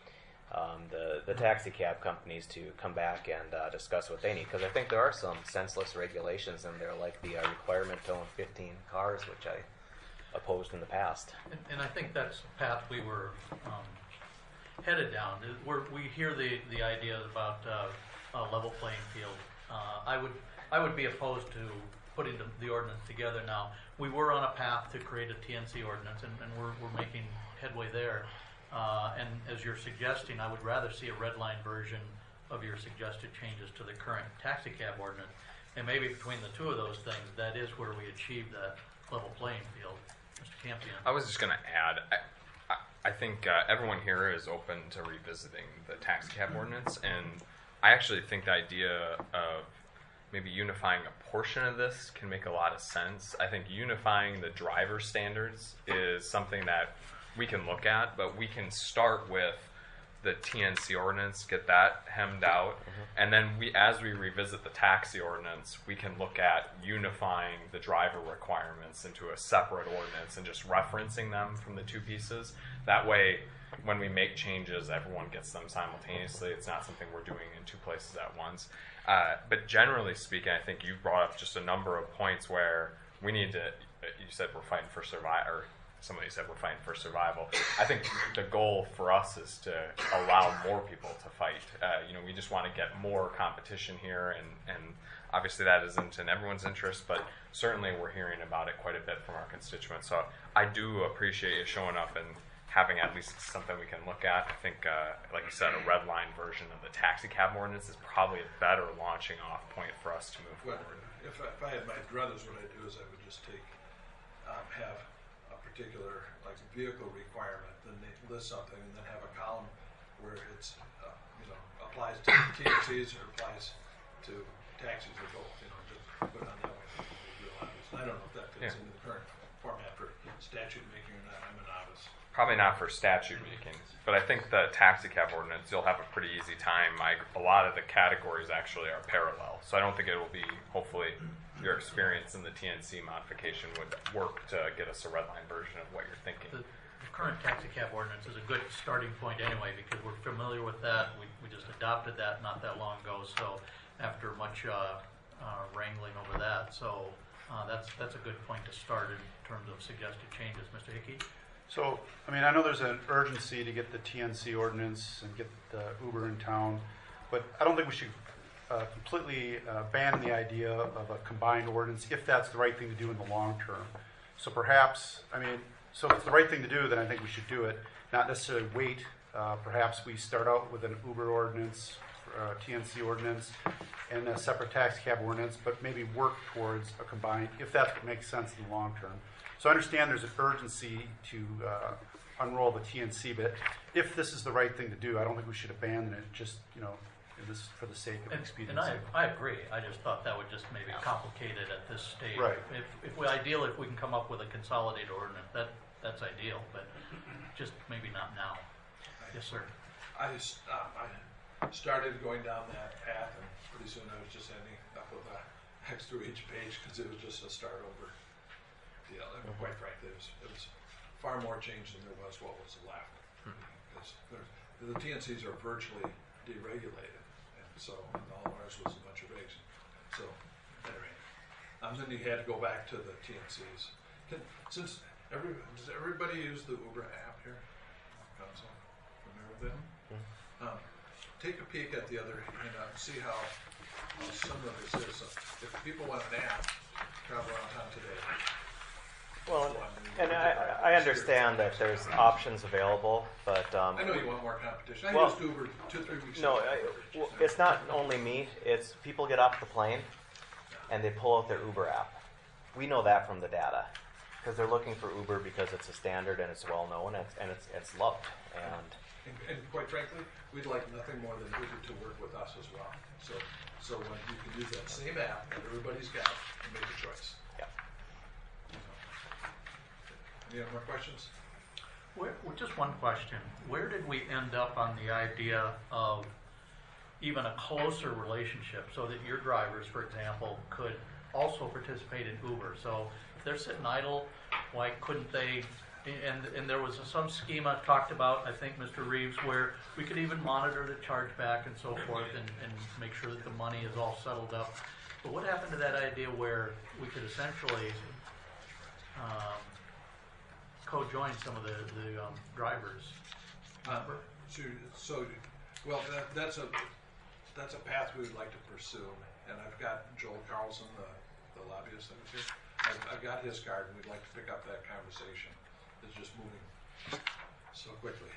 taxi cab companies to come back and discuss what they need, because I think there are some senseless regulations in there, like the requirement to own 15 cars, which I opposed in the past. And I think that's the path we were headed down. We hear the idea about a level playing field. I would be opposed to putting the ordinance together now. We were on a path to create a TNC ordinance, and we're making headway there. And as you're suggesting, I would rather see a red line version of your suggested changes to the current taxi cab ordinance. And maybe between the two of those things, that is where we achieve that level playing field. Mr. Campion. I was just going to add, I think everyone here is open to revisiting the taxi cab ordinance, and I actually think the idea of maybe unifying a portion of this can make a lot of sense. I think unifying the driver standards is something that we can look at, but we can start with the TNC ordinance, get that hemmed out, and then as we revisit the taxi ordinance, we can look at unifying the driver requirements into a separate ordinance and just referencing them from the two pieces. That way, when we make changes, everyone gets them simultaneously. It's not something we're doing in two places at once. But generally speaking, I think you've brought up just a number of points where we need to, you said we're fighting for survival, or somebody said we're fighting for survival. I think the goal for us is to allow more people to fight. We just want to get more competition here, and obviously that isn't in everyone's interest, but certainly we're hearing about it quite a bit from our constituents. So I do appreciate you showing up and having at least something we can look at. I think, like you said, a red line version of the taxi cab ordinance is probably a better launching off point for us to move forward. If I had my druthers, what I'd do is I would just have a particular vehicle requirement, then they list something, and then have a column where it's applies to TNCs or applies to taxis or both. Just put it on that way. Real obvious. I don't know if that fits into the current format for statute making or not. I'm a novice. Probably not for statute making, but I think the taxi cab ordinance, you'll have a pretty easy time. A lot of the categories actually are parallel, so I don't think it will be, hopefully, your experience in the TNC modification would work to get us a red line version of what you're thinking. The current taxi cab ordinance is a good starting point anyway, because we're familiar with that. We just adopted that not that long ago, so after much wrangling over that. So that's a good point to start in terms of suggested changes. Mr. Hickey? So, I know there's an urgency to get the TNC ordinance and get the Uber in town, but I don't think we should completely ban the idea of a combined ordinance if that's the right thing to do in the long term. So perhaps, so if it's the right thing to do, then I think we should do it, not necessarily wait. Perhaps we start out with an Uber ordinance, TNC ordinance, and a separate taxi cab ordinance, but maybe work towards a combined, if that's what makes sense in the long term. So I understand there's an urgency to unroll the TNC, but if this is the right thing to do, I don't think we should abandon it just, for the sake of expediency. And I agree. I just thought that would just maybe complicate it at this stage. Right. If we can come up with a consolidated ordinance, that's ideal, but just maybe not now. Yes, sir. I started going down that path, and pretty soon I was just ending up with a X through each page because it was just a start over deal. And quite frankly, it was far more change than there was what was left. Because the TNCs are virtually deregulated, and so all ours was a bunch of regs. So anyway, then you had to go back to the TNCs. Does everybody use the Uber app here? Council, familiar with it? Take a peek at the other, see how similar this is. So if people want an app, travel around town today. Well, and I understand that there's options available, but I know you want more competition. I used Uber 2-3 weeks ago. No, it's not only me. It's people get off the plane and they pull out their Uber app. We know that from the data because they're looking for Uber because it's a standard and it's well known and it's loved. And quite frankly, we'd like nothing more than Uber to work with us as well. So when you can use that same app that everybody's got and make a choice. Yeah. Any other more questions? Just one question. Where did we end up on the idea of even a closer relationship so that your drivers, for example, could also participate in Uber? So if they're sitting idle, why couldn't they? And there was some schema talked about, I think, Mr. Reeves, where we could even monitor the chargeback and so forth and make sure that the money is all settled up. But what happened to that idea where we could essentially co-join some of the drivers? That's a path we would like to pursue, and I've got Joel Carlson, the lobbyist that was here. I've got his card, and we'd like to pick up that conversation. It's just moving so quickly.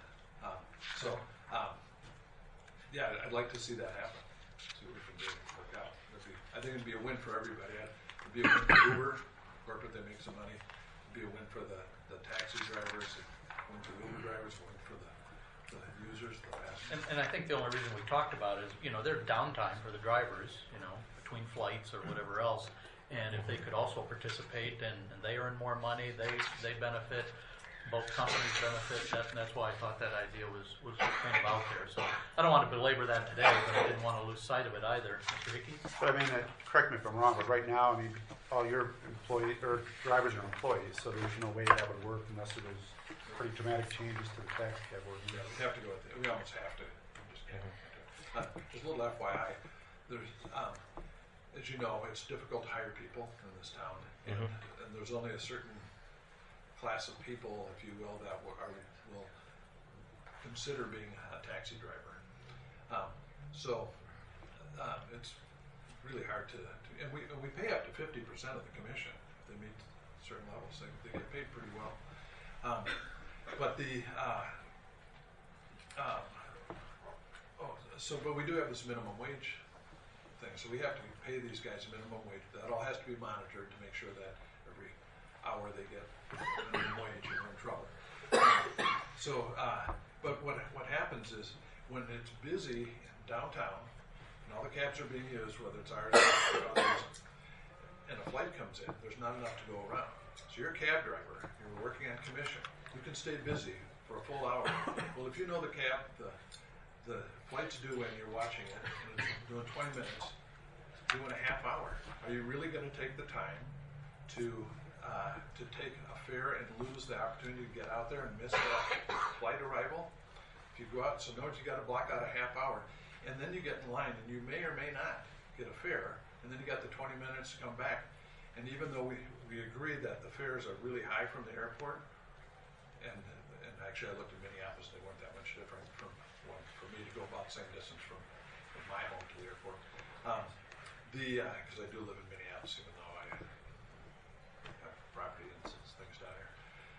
I'd like to see that happen. See what we can do to work out. I think it'd be a win for everybody. It'd be a win for Uber, corporate that makes some money. It'd be a win for the taxi drivers, a win for the Uber drivers, a win for the users, the passengers. And I think the only reason we talked about it is, there's downtime for the drivers, between flights or whatever else. And if they could also participate, and they earn more money, they benefit, both companies benefit. That's why I thought that idea was kind of out there. So I don't want to belabor that today, but I didn't want to lose sight of it either. Mr. Hickey? But I mean, correct me if I'm wrong, but right now, I mean, all your drivers are employees, so there's no way that would work unless there was pretty dramatic changes to the tax cap ordinance. Yeah, we have to go with it. We almost have to. Just a little FYI, there's, as you know, it's difficult to hire people in this town, and there's only a certain class of people, if you will, that will consider being a taxi driver. It's really hard to and we pay up to 50% of the commission if they meet certain levels. They get paid pretty well. But we do have this minimum wage thing, so we have to pay these guys minimum wage. That all has to be monitored to make sure that every hour they get minimum wage and they're in trouble. But what happens is when it's busy downtown and all the cabs are being used, whether it's ours or others, and a flight comes in, there's not enough to go around. So you're a cab driver, you're working on commission, you can stay busy for a full hour. Well, if you know the flight's due when you're watching it, and it's doing 20 minutes, doing a half hour, are you really going to take the time to take a fare and lose the opportunity to get out there and miss that flight arrival? If you go out, so notice you got to block out a half hour, and then you get in line, and you may or may not get a fare, and then you got the 20 minutes to come back. And even though we agree that the fares are really high from the airport, and actually I looked at Minneapolis, they weren't that much different for me to go about the same distance from my home to the airport. Because I do live in Minneapolis, even though I have property and things down here.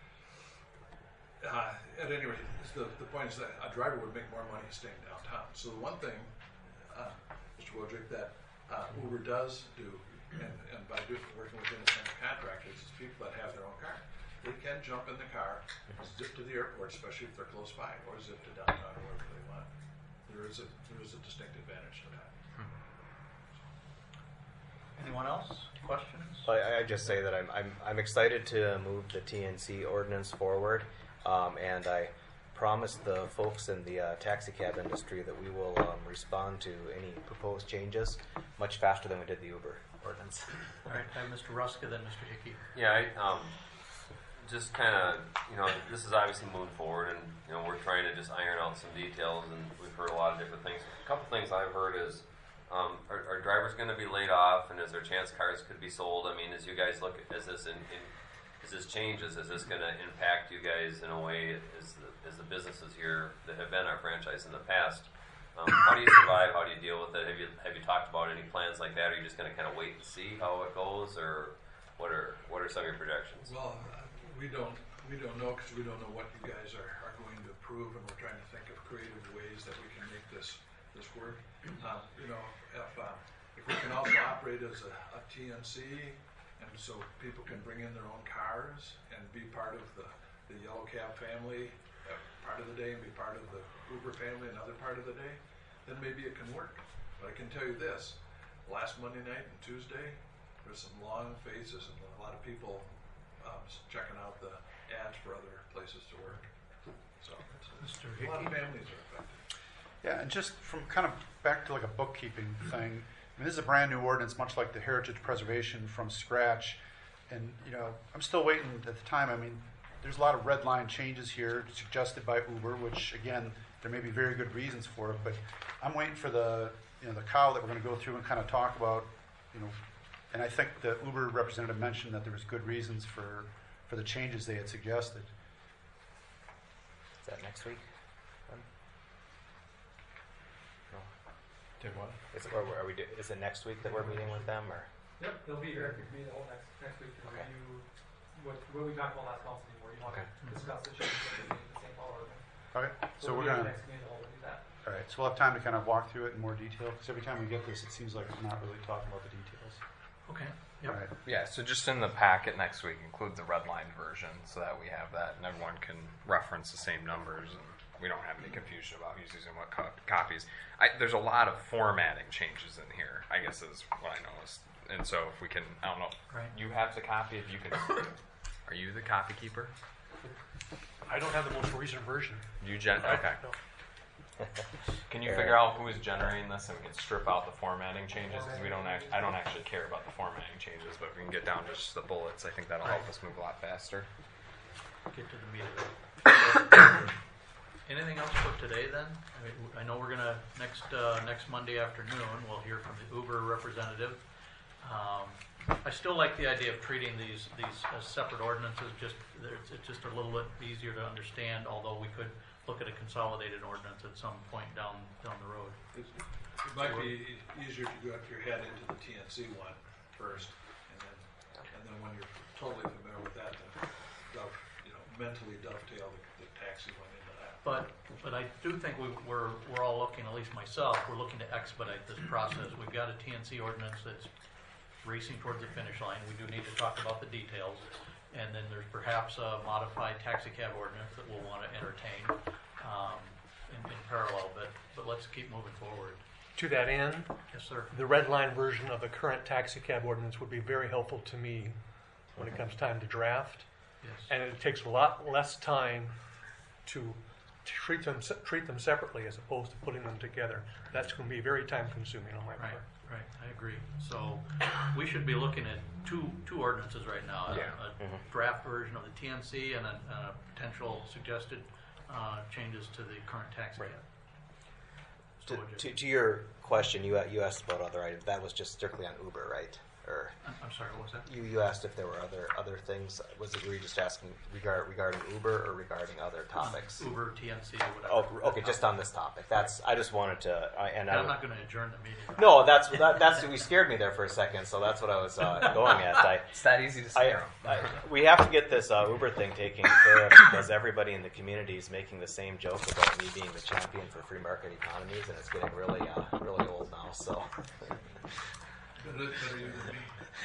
At any rate, the point is that a driver would make more money staying downtown. So the one thing, Mr. Wojcik, that Uber does do, and by working with independent contractors, is people that have their own car. They can jump in the car, zip to the airport, especially if they're close by, or zip to downtown or wherever they want. There is a distinct advantage to that. Anyone else? Questions? I just say that I'm excited to move the TNC ordinance forward, and I promise the folks in the taxi cab industry that we will respond to any proposed changes much faster than we did the Uber ordinance. All right, I have Mr. Ruska, then Mr. Hickey. Yeah, just kind of, this is obviously moving forward, and, we're trying to just iron out some details, and we've heard a lot of different things. A couple things I've heard is, are drivers going to be laid off, and is there a chance cars could be sold? I mean, as you guys look at, as this changes, is this going to impact you guys in a way as the businesses here that have been our franchise in the past? How do you survive? How do you deal with it? Have you talked about any plans like that? Are you just going to kind of wait and see how it goes, or what are some of your projections? Well, we don't know because we don't know what you guys are going to approve, and we're trying to think of creative ways that we can make this work. If we can also operate as a TNC, and so people can bring in their own cars and be part of the Yellow Cab family part of the day, and be part of the Uber family another part of the day, then maybe it can work. But I can tell you this: last Monday night and Tuesday, there's some long faces and a lot of people checking out the ads for other places to work. So a lot of families are affected. Yeah, and just from kind of back to like a bookkeeping thing, I mean, this is a brand new ordinance, much like the heritage preservation from scratch. And, I'm still waiting at the time. I mean, there's a lot of red line changes here suggested by Uber, which, again, there may be very good reasons for it. But I'm waiting for the cow that we're going to go through and kind of talk about, and I think the Uber representative mentioned that there was good reasons for the changes they had suggested. Is that next week? Did what? Is it next week that we're meeting with them, or? Yep, they'll be here. We'll meet all next week to review what we talked about last council meeting, where you want to discuss the changes in the St. Paul ordinance. Okay, so we're going gonna. Next meeting, we'll do that. All right, so we'll have time to kind of walk through it in more detail, because every time we get this, it seems like we're not really talking about the details. Okay. All right. Yeah, so just in the packet next week, include the red line version so that we have that and everyone can reference the same numbers. And we don't have any confusion about who's using what copies. There's a lot of formatting changes in here, I guess is what I noticed. And so if we can, I don't know, Right. you have the copy, if you can, are you the copy keeper? I don't have the most recent version. Okay. No. Can you figure out who is generating this, and we can strip out the formatting changes, because I don't actually care about the formatting changes, but if we can get down to just the bullets, I think that'll help us move a lot faster. Get to the meat of it. Anything else for today then? I know we're gonna next Monday afternoon we'll hear from the Uber representative. I still like the idea of treating these as separate ordinances. It's just a little bit easier to understand. Although we could look at a consolidated ordinance at some point down the road. It might be easier to go up your head into the TNC one first, and then when you're totally familiar with that, then mentally dovetail the taxi one into that. But I do think we're all looking, at least myself, we're looking to expedite this process. We've got a TNC ordinance that's racing towards the finish line. We do need to talk about the details. And then there's perhaps a modified taxi cab ordinance that we'll want to entertain in parallel. But let's keep moving forward. To that end, Yes, sir. the red line version of the current taxi cab ordinance would be very helpful to me when it comes time to draft. Yes. And it takes a lot less time to treat them separately as opposed to putting them together. That's going to be very time consuming on my part. Right, I agree. So we should be looking at two ordinances right now. Yeah. A draft version of the TNC and a potential suggested changes to the current tax cap. So To your question, you asked about other items. That was just strictly on Uber, right? Or I'm sorry, what was that? you asked if there were other things. Were you just asking regarding Uber or regarding other topics? Uber, TNC, whatever. Oh, okay, just on this topic. I just wanted to. I'm not going to adjourn the meeting. Right? No, that's we scared me there for a second, so that's what I was going at. It's that easy to scare we have to get this Uber thing taken care of because everybody in the community is making the same joke about me being the champion for free market economies, and it's getting really old now. So. Better you than me.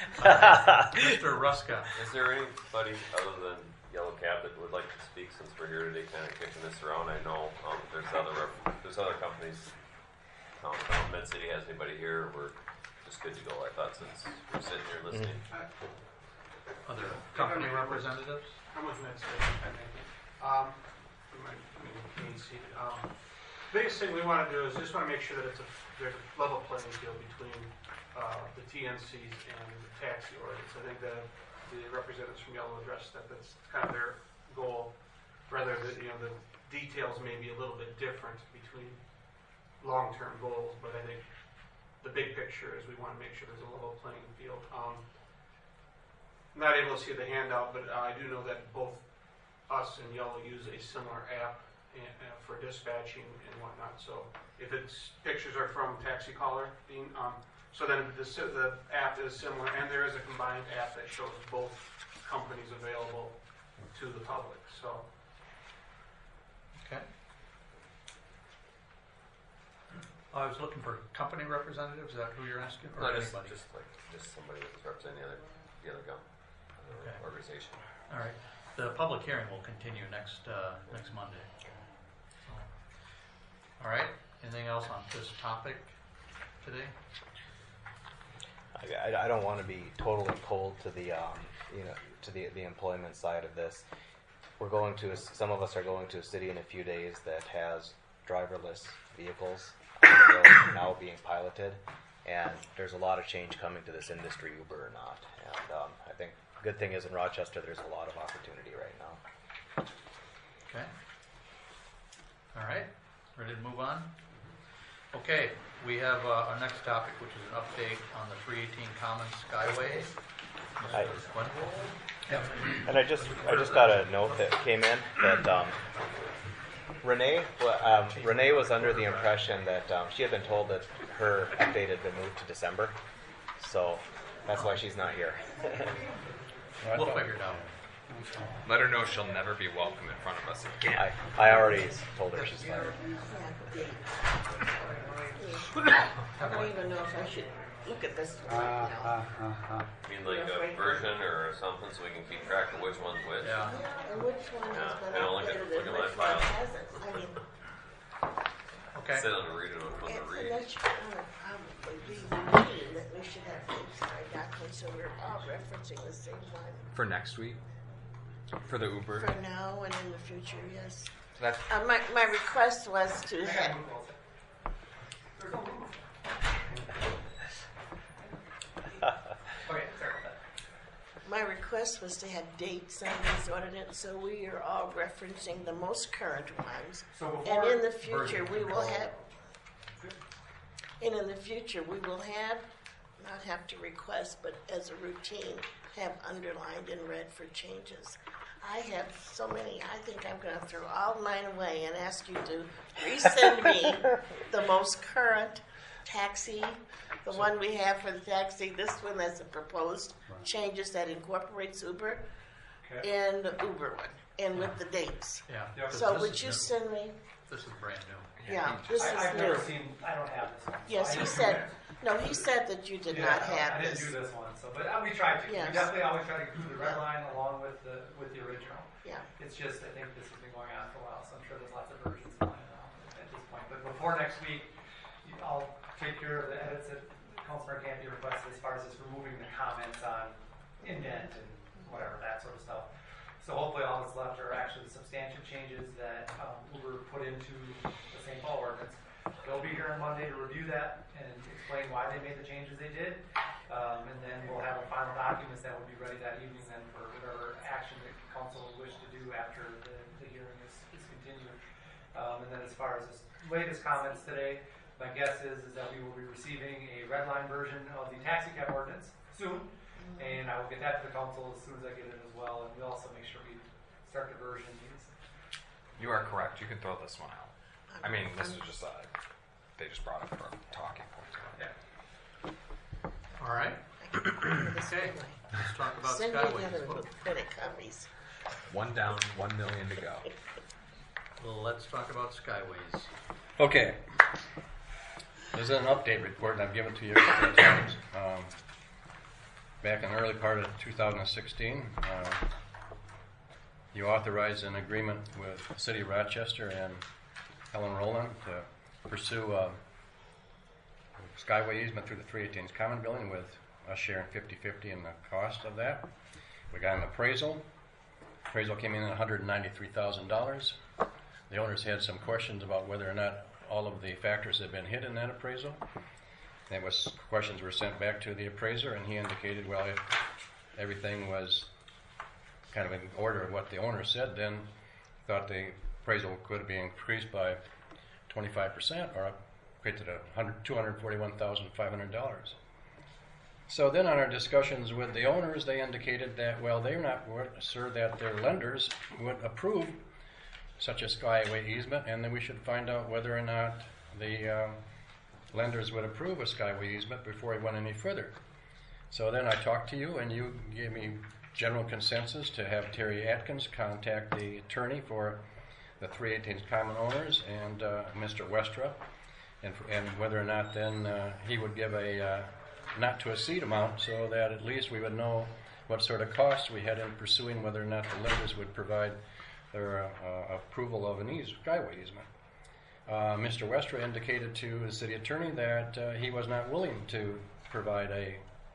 Mr. Ruska. Is there anybody other than Yellow Cab that would like to speak since we're here today, kind of kicking this around? I know there's other companies. Mid-City has anybody here? We're just good to go. I thought since we're sitting here listening. Other company representatives? I'm with Mid-City, I think. Biggest thing we want to do is just want to make sure that there's a level playing field between the TNCs and the taxi ordinance. I think that the representatives from Yellow addressed that's kind of their goal. Rather, the details may be a little bit different between long-term goals, but I think the big picture is we want to make sure there's a level playing field. I'm not able to see the handout, but I do know that both us and Yellow use a similar app for dispatching and whatnot. So if it's pictures are from Taxi Caller, so then the app is similar, and there is a combined app that shows both companies available to the public. So. Okay. I was looking for company representatives. Is that who you're asking, or anybody? Just somebody that's representing the other organization. All right. The public hearing will continue next Monday. All right. Anything else on this topic today? I don't want to be totally cold to the the employment side of this. Some of us are going to a city in a few days that has driverless vehicles now being piloted, and there's a lot of change coming to this industry, Uber or not. And I think the good thing is in Rochester there's a lot of opportunity right now. Okay. All right. Ready to move on? Okay. We have our next topic, which is an update on the 318 Commons Skyway. And I just got a note that came in that Renee was under the impression that she had been told that her update had been moved to December, so that's why she's not here. We'll figure it out. Let her know she'll never be welcome in front of us again. I already told her she's fired. I don't even know if I should look at this one right now. I mean, like a version or something so we can keep track of which one's which. Yeah. And which one has been I don't look at updated and my which one file. hasn't. I mean, Okay. Sit down and read it which one to and read. that should probably be routine, that we should have dates in our documents, so we're all referencing the same one. For next week? For the Uber? For now and in the future, yes. So that's My request was to have, Okay, sorry about that. my request was to have dates on these ordinance, so we are all referencing the most current ones. So And before in the future, version we will control- have, and in the future, we will have, not have to request, but as a routine, have underlined in red for changes. I have so many, I think I'm gonna throw all mine away and ask you to resend me the most current taxi, the one we have for the taxi, this one that's a proposed changes that incorporates Uber, Okay. and the Uber one, and with the dates. Yeah. Yep. So This would is you new. send me? This is brand new. Yeah, this is I've new. never seen, I don't have this one. Yes, I he didn't- said, no, he said that you did not have I didn't this. do this one, so, but we tried to. Yes. We definitely always try to include the red line along with the original. Yeah. It's just, I think this has been going on for a while, so I'm sure there's lots of versions flying around at this point. But before next week, I'll take care of the edits that Councilmember Campy requested as far as just removing the comments on indent and whatever, that sort of stuff. So hopefully all that's left are actually the substantial changes that Uber put into the St. Paul ordinance. They'll be here on Monday to review that and explain why they made the changes they did. And then we'll have a final documents that will be ready that evening then for whatever action the council will wish to do after the hearing is continued. And then as far as the latest comments today, my guess is that we will be receiving a red line version of the taxi cab ordinance soon. And I will get that to the council as soon as I get it as well. And we'll also make sure we start the version these. You are correct. You can throw this one out. I mean, this is just they just brought it for talking points. Yeah. All right. Okay. Let's talk about Send me the other Skyways. credit copies. One down, 1 million to go. Well, let's talk about Skyways. Okay. This is an update report, and I've given it to you a couple of times. Back in the early part of 2016, you authorized an agreement with the City of Rochester and Helen Rowland to pursue Skyway easement through the 318 Common Building with us sharing 50-50 in the cost of that. We got an appraisal. Appraisal came in at $193,000. The owners had some questions about whether or not all of the factors had been hit in that appraisal. That was questions were sent back to the appraiser, and he indicated, well, if everything was kind of in order of what the owner said, then thought the appraisal could be increased by 25% or equate to $241,500. So then on our discussions with the owners, they indicated that, well, they're not sure that their lenders would approve such a Skyway easement, and then we should find out whether or not the lenders would approve a Skyway easement before we went any further. So then I talked to you, and you gave me general consensus to have Terry Atkins contact the attorney for the 318 common owners and Mr. Westra, and whether or not then he would give a not to exceed amount so that at least we would know what sort of costs we had in pursuing whether or not the lenders would provide their approval of an Skyway easement. Mr. Westra indicated to the city attorney that he was not willing to provide a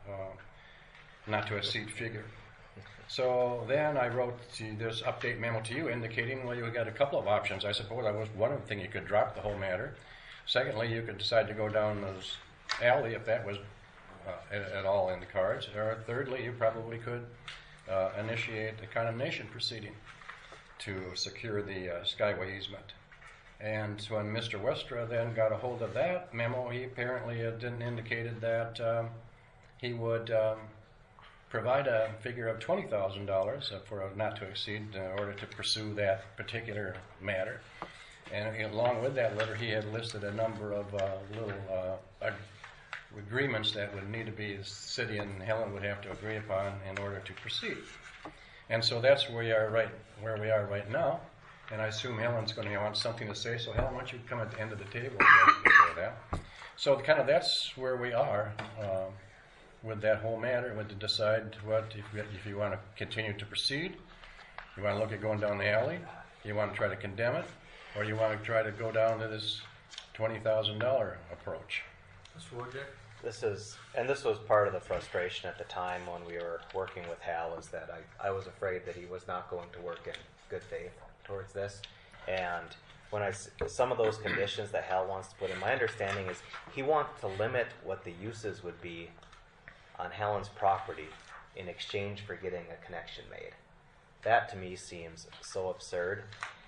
not to exceed figure. So then I wrote this update memo to you indicating, well, you got a couple of options. I suppose that was one of the things you could drop the whole matter. Secondly, you could decide to go down this alley if that was at all in the cards. Or thirdly, you probably could initiate a condemnation proceeding to secure the Skyway easement. And so when Mr. Westra then got a hold of that memo, he apparently didn't indicated that he would provide a figure of $20,000 for a not to exceed in order to pursue that particular matter. And along with that letter, he had listed a number of little agreements that would need to be the city and Helen would have to agree upon in order to proceed. And so that's where we are right now. And I assume Helen's going to want something to say. So Helen, why don't you come at the end of the table and go that? So kind of that's where we are with that whole matter. With to decide what if you want to continue to proceed, you want to look at going down the alley, you want to try to condemn it, or you want to try to go down to this $20,000 approach. Mr. Wojcik? This was part of the frustration at the time when we were working with Hal, is that I was afraid that he was not going to work in good faith towards this. And when some of those conditions that Hal wants to put in, my understanding is he wants to limit what the uses would be on Helen's property in exchange for getting a connection made. That to me seems so absurd.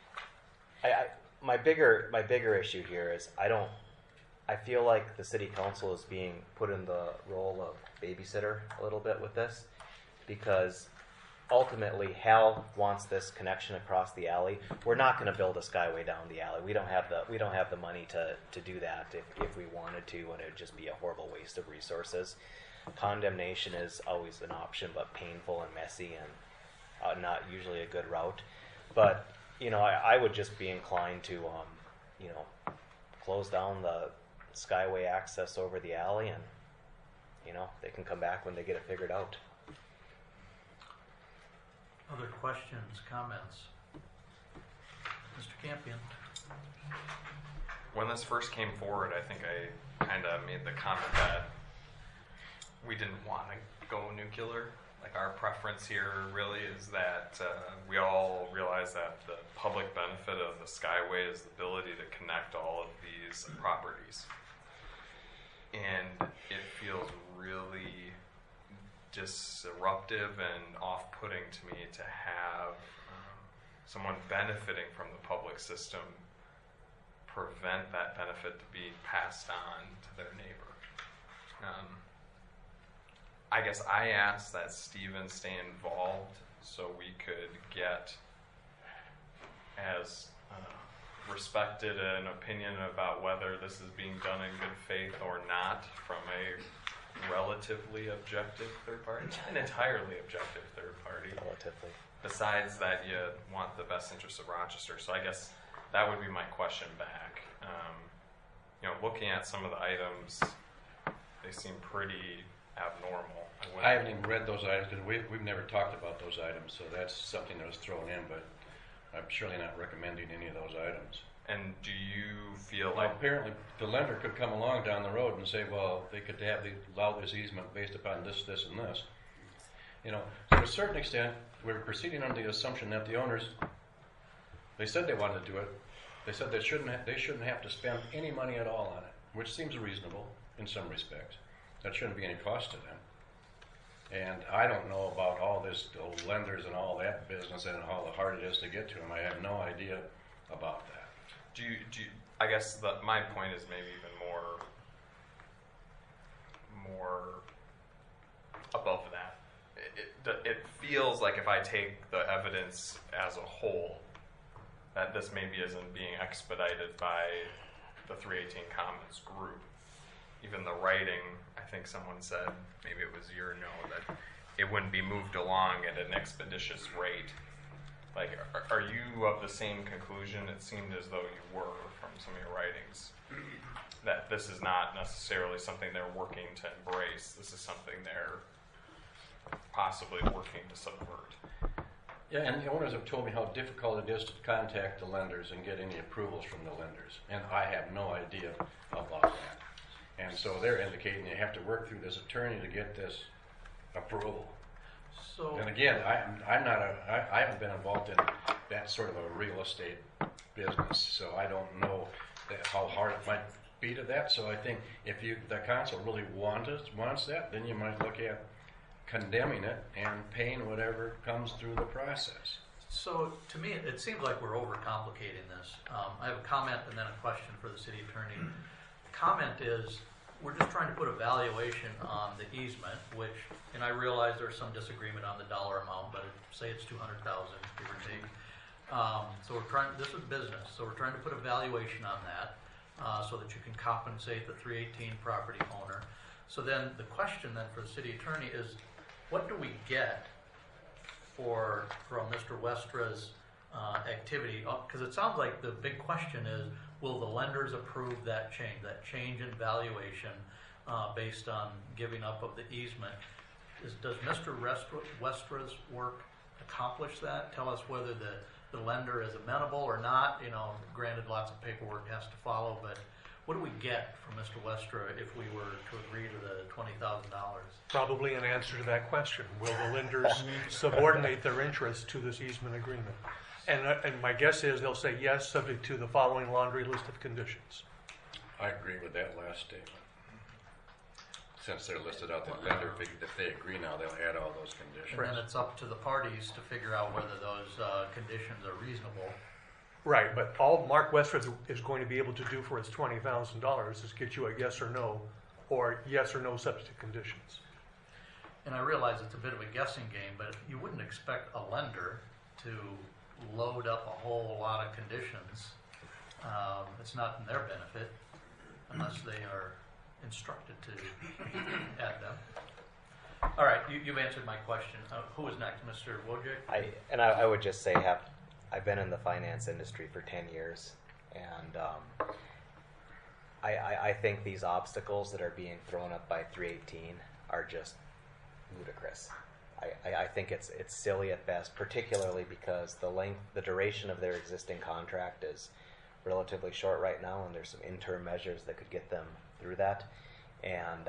My bigger issue here is I feel like the city council is being put in the role of babysitter a little bit with this, because ultimately Hal wants this connection across the alley. We're not going to build a skyway down the alley. We don't have the money to do that if we wanted to, and it would just be a horrible waste of resources. Condemnation is always an option, but painful and messy and not usually a good route. But I would just be inclined to close down the skyway access over the alley, and they can come back when they get it figured out. Other questions, comments? Mr. Campion? When this first came forward, I think I kind of made the comment that we didn't want to go nuclear. Like, our preference here really is that we all realize that the public benefit of the Skyway is the ability to connect all of these properties. And it feels really disruptive and off-putting to me to have someone benefiting from the public system prevent that benefit to be passed on to their neighbor. I guess I asked that Stephen stay involved so we could get as respected an opinion about whether this is being done in good faith or not from a relatively objective third party, an entirely objective third party. Relatively. Besides that, you want the best interest of Rochester. So I guess that would be my question back. Looking at some of the items, they seem pretty abnormal. I haven't even read those items because we've never talked about those items, so that's something that was thrown in, but I'm surely not recommending any of those items. And do you feel well, like... apparently the lender could come along down the road and say, well, they could allow this easement based upon this, this, and this. To a certain extent, we're proceeding under the assumption that the owners, they said they wanted to do it. They said they shouldn't have to spend any money at all on it, which seems reasonable in some respects. That shouldn't be any cost to them. And I don't know about all this, the lenders and all that business and how hard it is to get to them. I have no idea about that. Do you I guess my point is maybe even more above that. It feels like if I take the evidence as a whole, that this maybe isn't being expedited by the 318 Commons group. Even the writing, I think someone said, maybe it was you or no, that it wouldn't be moved along at an expeditious rate. Like, are you of the same conclusion? It seemed as though you were from some of your writings, that this is not necessarily something they're working to embrace. This is something they're possibly working to subvert. Yeah, and the owners have told me how difficult it is to contact the lenders and get any approvals from the lenders. And I have no idea about that. And so they're indicating you have to work through this attorney to get this approval. So, and again, I haven't been involved in that sort of a real estate business, so I don't know how hard it might be to that. So I think if the council really wants that, then you might look at condemning it and paying whatever comes through the process. So to me, it seems like we're overcomplicating this. I have a comment and then a question for the city attorney. Comment is, we're just trying to put a valuation on the easement, which, and I realize there's some disagreement on the dollar amount, but say it's $200,000, give or take. So we're trying, this is business, so we're trying to put a valuation on that so that you can compensate the 318 property owner. So then the question then for the city attorney is, what do we get from Mr. Westra's activity? Because it sounds like the big question is, will the lenders approve that change in valuation based on giving up of the easement? Does Mr. Westra's work accomplish that? Tell us whether the lender is amenable or not. You know, granted, lots of paperwork has to follow, but what do we get from Mr. Westra if we were to agree to the $20,000? Probably an answer to that question. Will the lenders subordinate their interest to this easement agreement? And my guess is they'll say yes, subject to the following laundry list of conditions. I agree with that last statement. Since they're listed out, the lender figured if they agree now, they'll add all those conditions. And then it's up to the parties to figure out whether those conditions are reasonable. Right, but all Mark Westra is going to be able to do for his $20,000 is get you a yes or no subject to conditions. And I realize it's a bit of a guessing game, but you wouldn't expect a lender to load up a whole lot of conditions. It's not in their benefit unless they are instructed to add them. All right, you've answered my question. Who is next, Mr. Wojcik? I would just say I've been in the finance industry for 10 years, and I think these obstacles that are being thrown up by 318 are just ludicrous. I think it's silly at best, particularly because the duration of their existing contract is relatively short right now, and there's some interim measures that could get them through that. And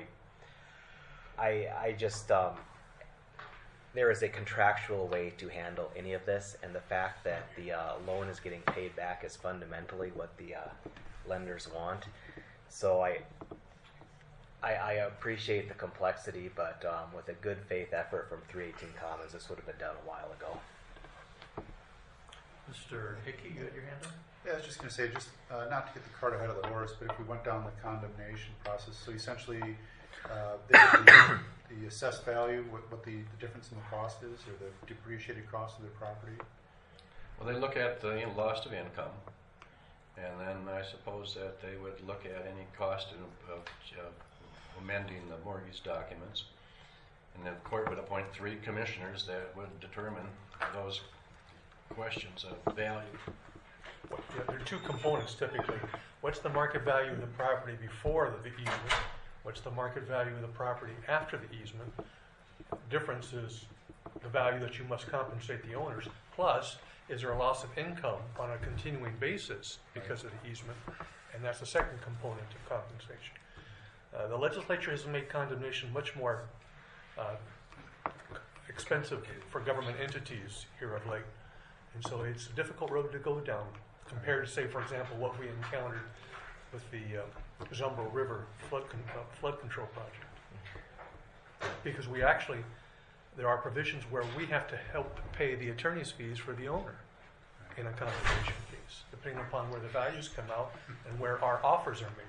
I just there is a contractual way to handle any of this, and the fact that the loan is getting paid back is fundamentally what the lenders want. So I appreciate the complexity, but with a good faith effort from 318 Commons, this would have been done a while ago. Mr. Hickey, you had your hand up? Yeah, I was just going to say, not to get the cart ahead of the horse, but if we went down the condemnation process, so essentially the assessed value, what the difference in the cost is, or the depreciated cost of their property? Well, they look at the loss of income, and then I suppose that they would look at any cost of amending the mortgage documents, and the court would appoint 3 commissioners that would determine those questions of value. There are 2 components typically. What's the market value of the property before the easement? What's the market value of the property after the easement? The difference is the value that you must compensate the owners. Plus, is there a loss of income on a continuing basis because of the easement? And that's the second component of compensation. The legislature has made condemnation much more expensive for government entities here of late. And so it's a difficult road to go down compared to, say, for example, what we encountered with the Zumbro River flood control project. Because there are provisions where we have to help pay the attorney's fees for the owner in a condemnation case, depending upon where the values come out and where our offers are made.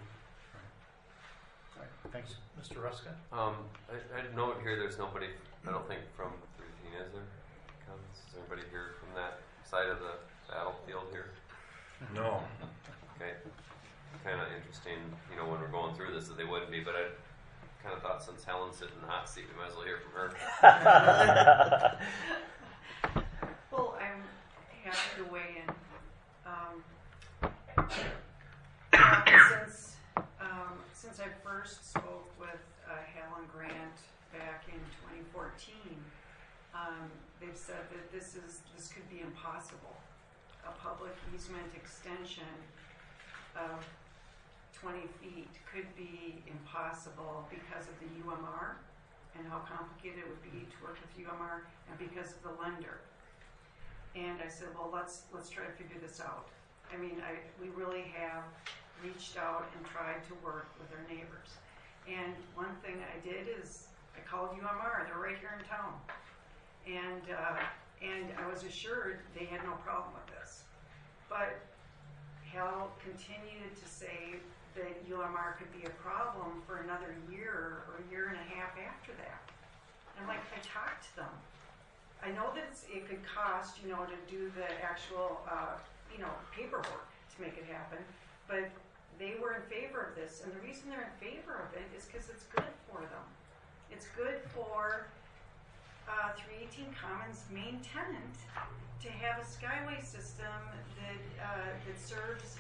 Thanks. Mr. Ruska? I note here there's nobody, I don't think, from 13, is there? Is there anybody here from that side of the battlefield here? No. Okay. Kind of interesting, when we're going through this, that they wouldn't be, but I kind of thought since Helen's sitting in the hot seat, we might as well hear from her. Well, I'm happy to weigh in. Since I first spoke with Helen Grant back in 2014, they've said that this could be impossible. A public easement extension of 20 feet could be impossible because of the UMR and how complicated it would be to work with UMR, and because of the lender. And I said, well, let's try to figure this out. I mean, we really have reached out and tried to work with our neighbors. And one thing I did is I called UMR. They're right here in town. And I was assured they had no problem with this. But Hal continued to say that UMR could be a problem for another year or a year and a half after that. And I talked to them. I know that it could cost, to do the actual, paperwork to make it happen, but they were in favor of this. And the reason they're in favor of it is because it's good for them. It's good for 318 Commons' main tenant to have a skyway system that serves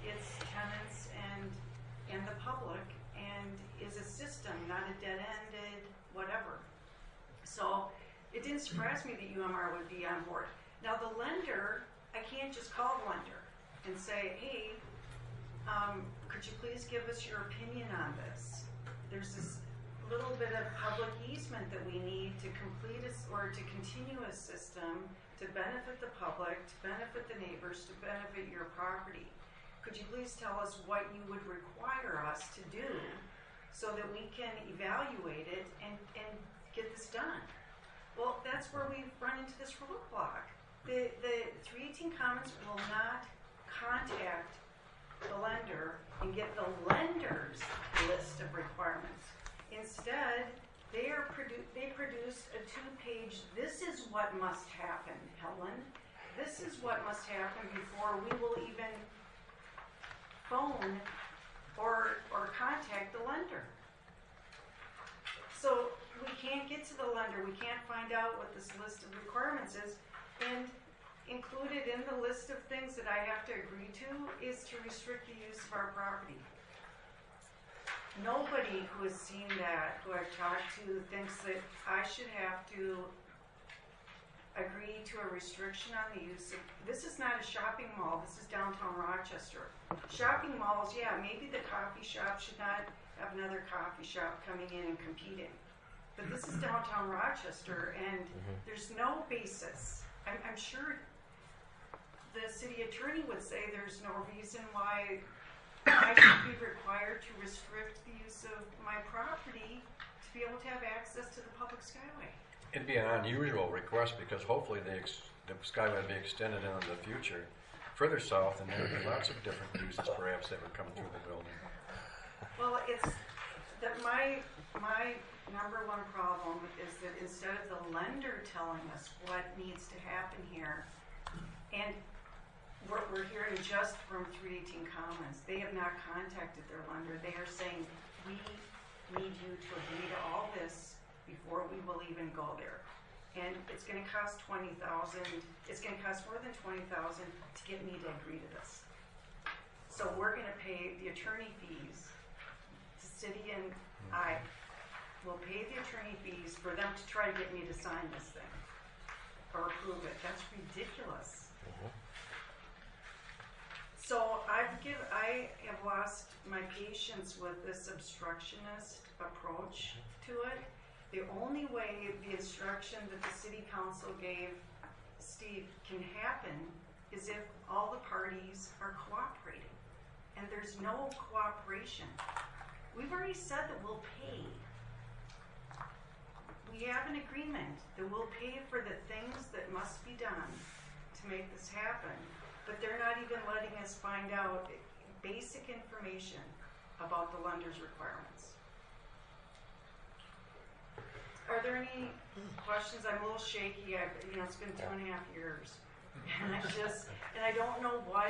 its tenants and the public, and is a system, not a dead-ended whatever. So it didn't surprise me that UMR would be on board. Now the lender, I can't just call the lender and say, hey, could you please give us your opinion on this? There's this little bit of public easement that we need to complete or to continue a system to benefit the public, to benefit the neighbors, to benefit your property. Could you please tell us what you would require us to do so that we can evaluate it and get this done? Well, that's where we run into this roadblock. The 318 Commons will not contact the lender and get the lender's list of requirements. Instead, they produced a 2-page, this is what must happen, Helen. This is what must happen before we will even phone or contact the lender. So we can't get to the lender. We can't find out what this list of requirements is. And included in the list of things that I have to agree to is to restrict the use of our property. Nobody who has seen that, who I've talked to, thinks that I should have to agree to a restriction on the use of, this is not a shopping mall, this is downtown Rochester. Shopping malls, yeah, maybe the coffee shop should not have another coffee shop coming in and competing. But this is downtown Rochester, and there's no basis. I'm sure the city attorney would say there's no reason why I should be required to restrict the use of my property to be able to have access to the public skyway. It'd be an unusual request because hopefully the skyway would be extended into the future further south, and there would be lots of different uses perhaps that would come through the building. Well, it's that my number one problem is that instead of the lender telling us what needs to happen here, and we're hearing just from 318 Commons, they have not contacted their lender. They are saying, we need you to agree to all this before we will even go there. And it's going to cost $20,000. It's going to cost more than $20,000 to get me to agree to this. So we're going to pay the attorney fees. The city and I will pay the attorney fees for them to try to get me to sign this thing or approve it. That's ridiculous. So I have lost my patience with this obstructionist approach to it. The only way the instruction that the city council gave Steve can happen is if all the parties are cooperating. And there's no cooperation. We've already said that we'll pay. We have an agreement that we'll pay for the things that must be done to make this happen. But they're not even letting us find out basic information about the lender's requirements. Are there any questions? I'm a little shaky. It's been 2.5 years. And I don't know what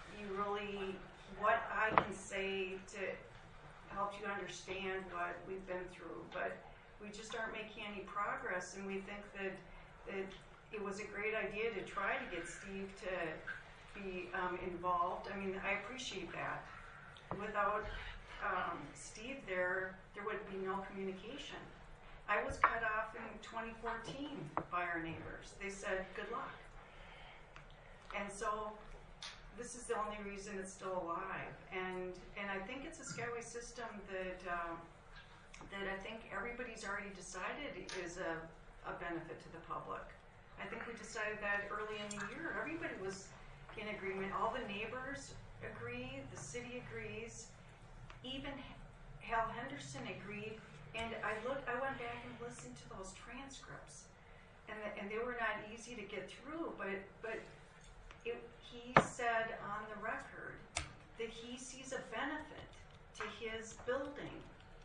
I can say to help you understand what we've been through, but we just aren't making any progress, and we think that it was a great idea to try to get Steve to be involved. I mean, I appreciate that. Without Steve there would be no communication. I was cut off in 2014 by our neighbors. They said, good luck. And so this is the only reason it's still alive. And I think it's a skyway system that I think everybody's already decided is a benefit to the public. I think we decided that early in the year. Everybody was in agreement. All the neighbors agree, the city agrees, even Hal Henderson agreed, and I went back and listened to those transcripts, and they were not easy to get through, but he said on the record that he sees a benefit to his building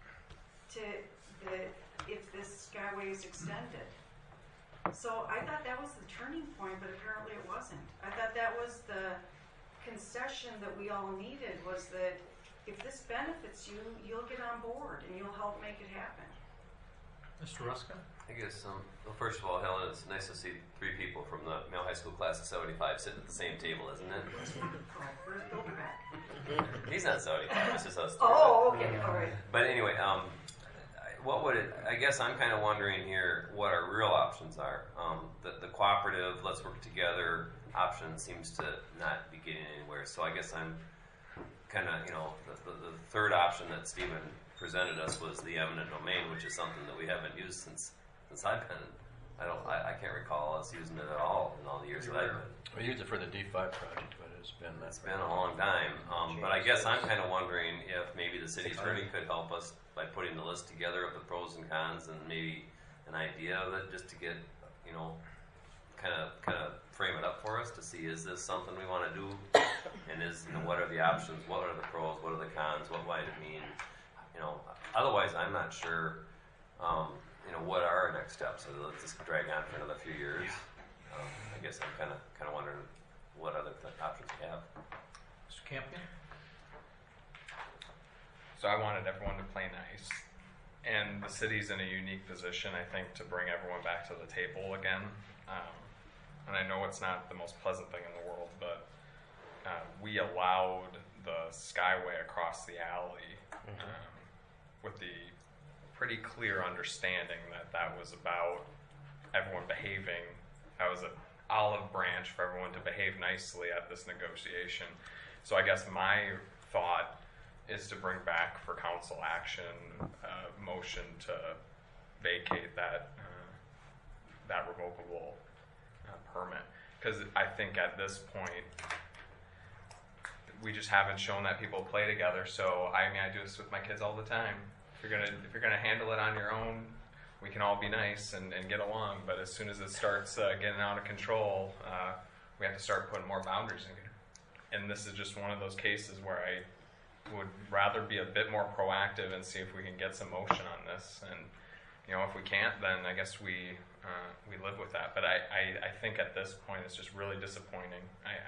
if this skyway is extended. So I thought that was the turning point, but apparently it wasn't. I thought that was the concession that we all needed, was that if this benefits you, you'll get on board and you'll help make it happen. Mr. Ruska? I guess, well, first of all, Helen, it's nice to see 3 people from the Male High School class of 75 sitting at the same table, isn't it? He's not Saudi. It's just us. Oh, okay, all right. But anyway, what would it? I guess I'm kind of wondering here what our real options are. The cooperative, let's work together option seems to not be getting anywhere. So I guess I'm kind of, the third option that Stephen presented us was the eminent domain, which is something that we haven't used since I've been. I can't recall us using it at all in all the years that I've been. We used it for the D5 project, but it's been a long time. But I guess I'm kind of wondering if maybe the city attorney could help us by putting the list together of the pros and cons and maybe an idea of it, just to get, kind of frame it up for us to see, is this something we want to do, and what are the options, what are the pros, what are the cons, what might it mean, Otherwise, I'm not sure. What are our next steps? So let's just drag on for another few years. I guess I'm kind of wondering what other options we have. Mr. Campion? So I wanted everyone to play nice. And the city's in a unique position, I think, to bring everyone back to the table again. And I know it's not the most pleasant thing in the world, but we allowed the Skyway across the alley with the pretty clear understanding that was about everyone behaving. That was an olive branch for everyone to behave nicely at this negotiation. So I guess my thought is to bring back for council action a motion to vacate that revocable permit, because I think at this point we just haven't shown that people play together. So I do this with my kids all the time. If you're gonna handle it on your own, we can all be nice and get along. But as soon as it starts getting out of control, we have to start putting more boundaries in. And this is just one of those cases where I would rather be a bit more proactive and see if we can get some motion on this. And if we can't, then I guess we live with that. But I think at this point it's just really disappointing.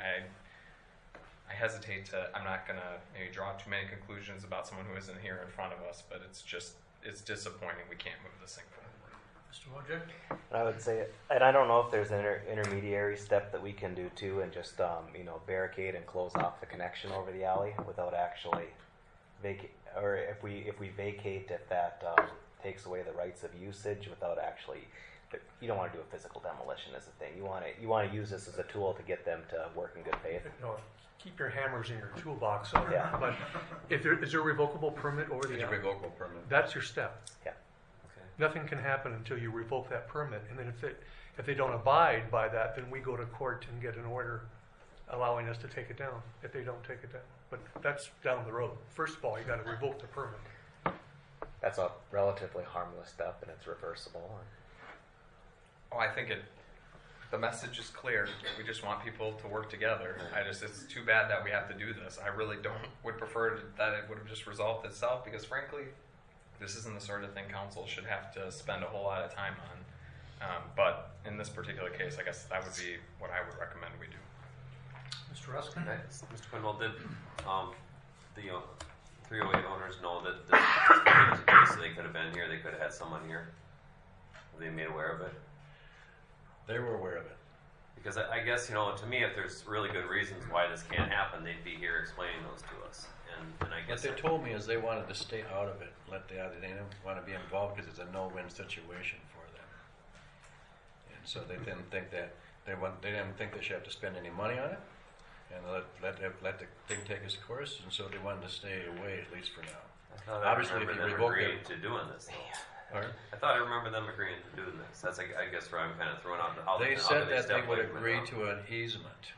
I hesitate to. I'm not gonna maybe draw too many conclusions about someone who isn't here in front of us, but it's disappointing we can't move this thing forward. Mr. Wojcik? I would say, and I don't know if there's an intermediary step that we can do too, and just barricade and close off the connection over the alley without actually vacate, or if we vacate, if that takes away the rights of usage without actually. You don't want to do a physical demolition as a thing. You want to use this as a tool to get them to work in good faith. No, keep your hammers in your toolbox. Yeah. But is there a revocable permit over the It's a revocable permit. That's your step. Yeah. Okay. Nothing can happen until you revoke that permit, and then if they don't abide by that, then we go to court and get an order allowing us to take it down. If they don't take it down, but that's down the road. First of all, you got to revoke the permit. That's a relatively harmless step, and it's reversible. Oh, I think the message is clear. We just want people to work together. It's too bad that we have to do this. I really would prefer that it would have just resolved itself, because frankly, this isn't the sort of thing council should have to spend a whole lot of time on. But in this particular case, I guess that would be what I would recommend we do. Mr. Ruskin? Mr. Quinwell, did the 308 owners know that this was the case, so they could have been here, they could have had someone here? Were they made aware of it? They were aware of it. Because I guess, to me, if there's really good reasons why this can't happen, they'd be here explaining those to us. And I guess what they told me is they wanted to stay out of it. They didn't want to be involved because it's a no-win situation for them. And so they didn't think that they didn't think they should have to spend any money on it, and let the thing take its course. And so they wanted to stay away, at least for now. Obviously, if you revoke it, to doing this, though. Pardon? I thought I remember them agreeing to doing this. That's, I guess, where I'm kind of throwing out the. They said that they would agree to an easement,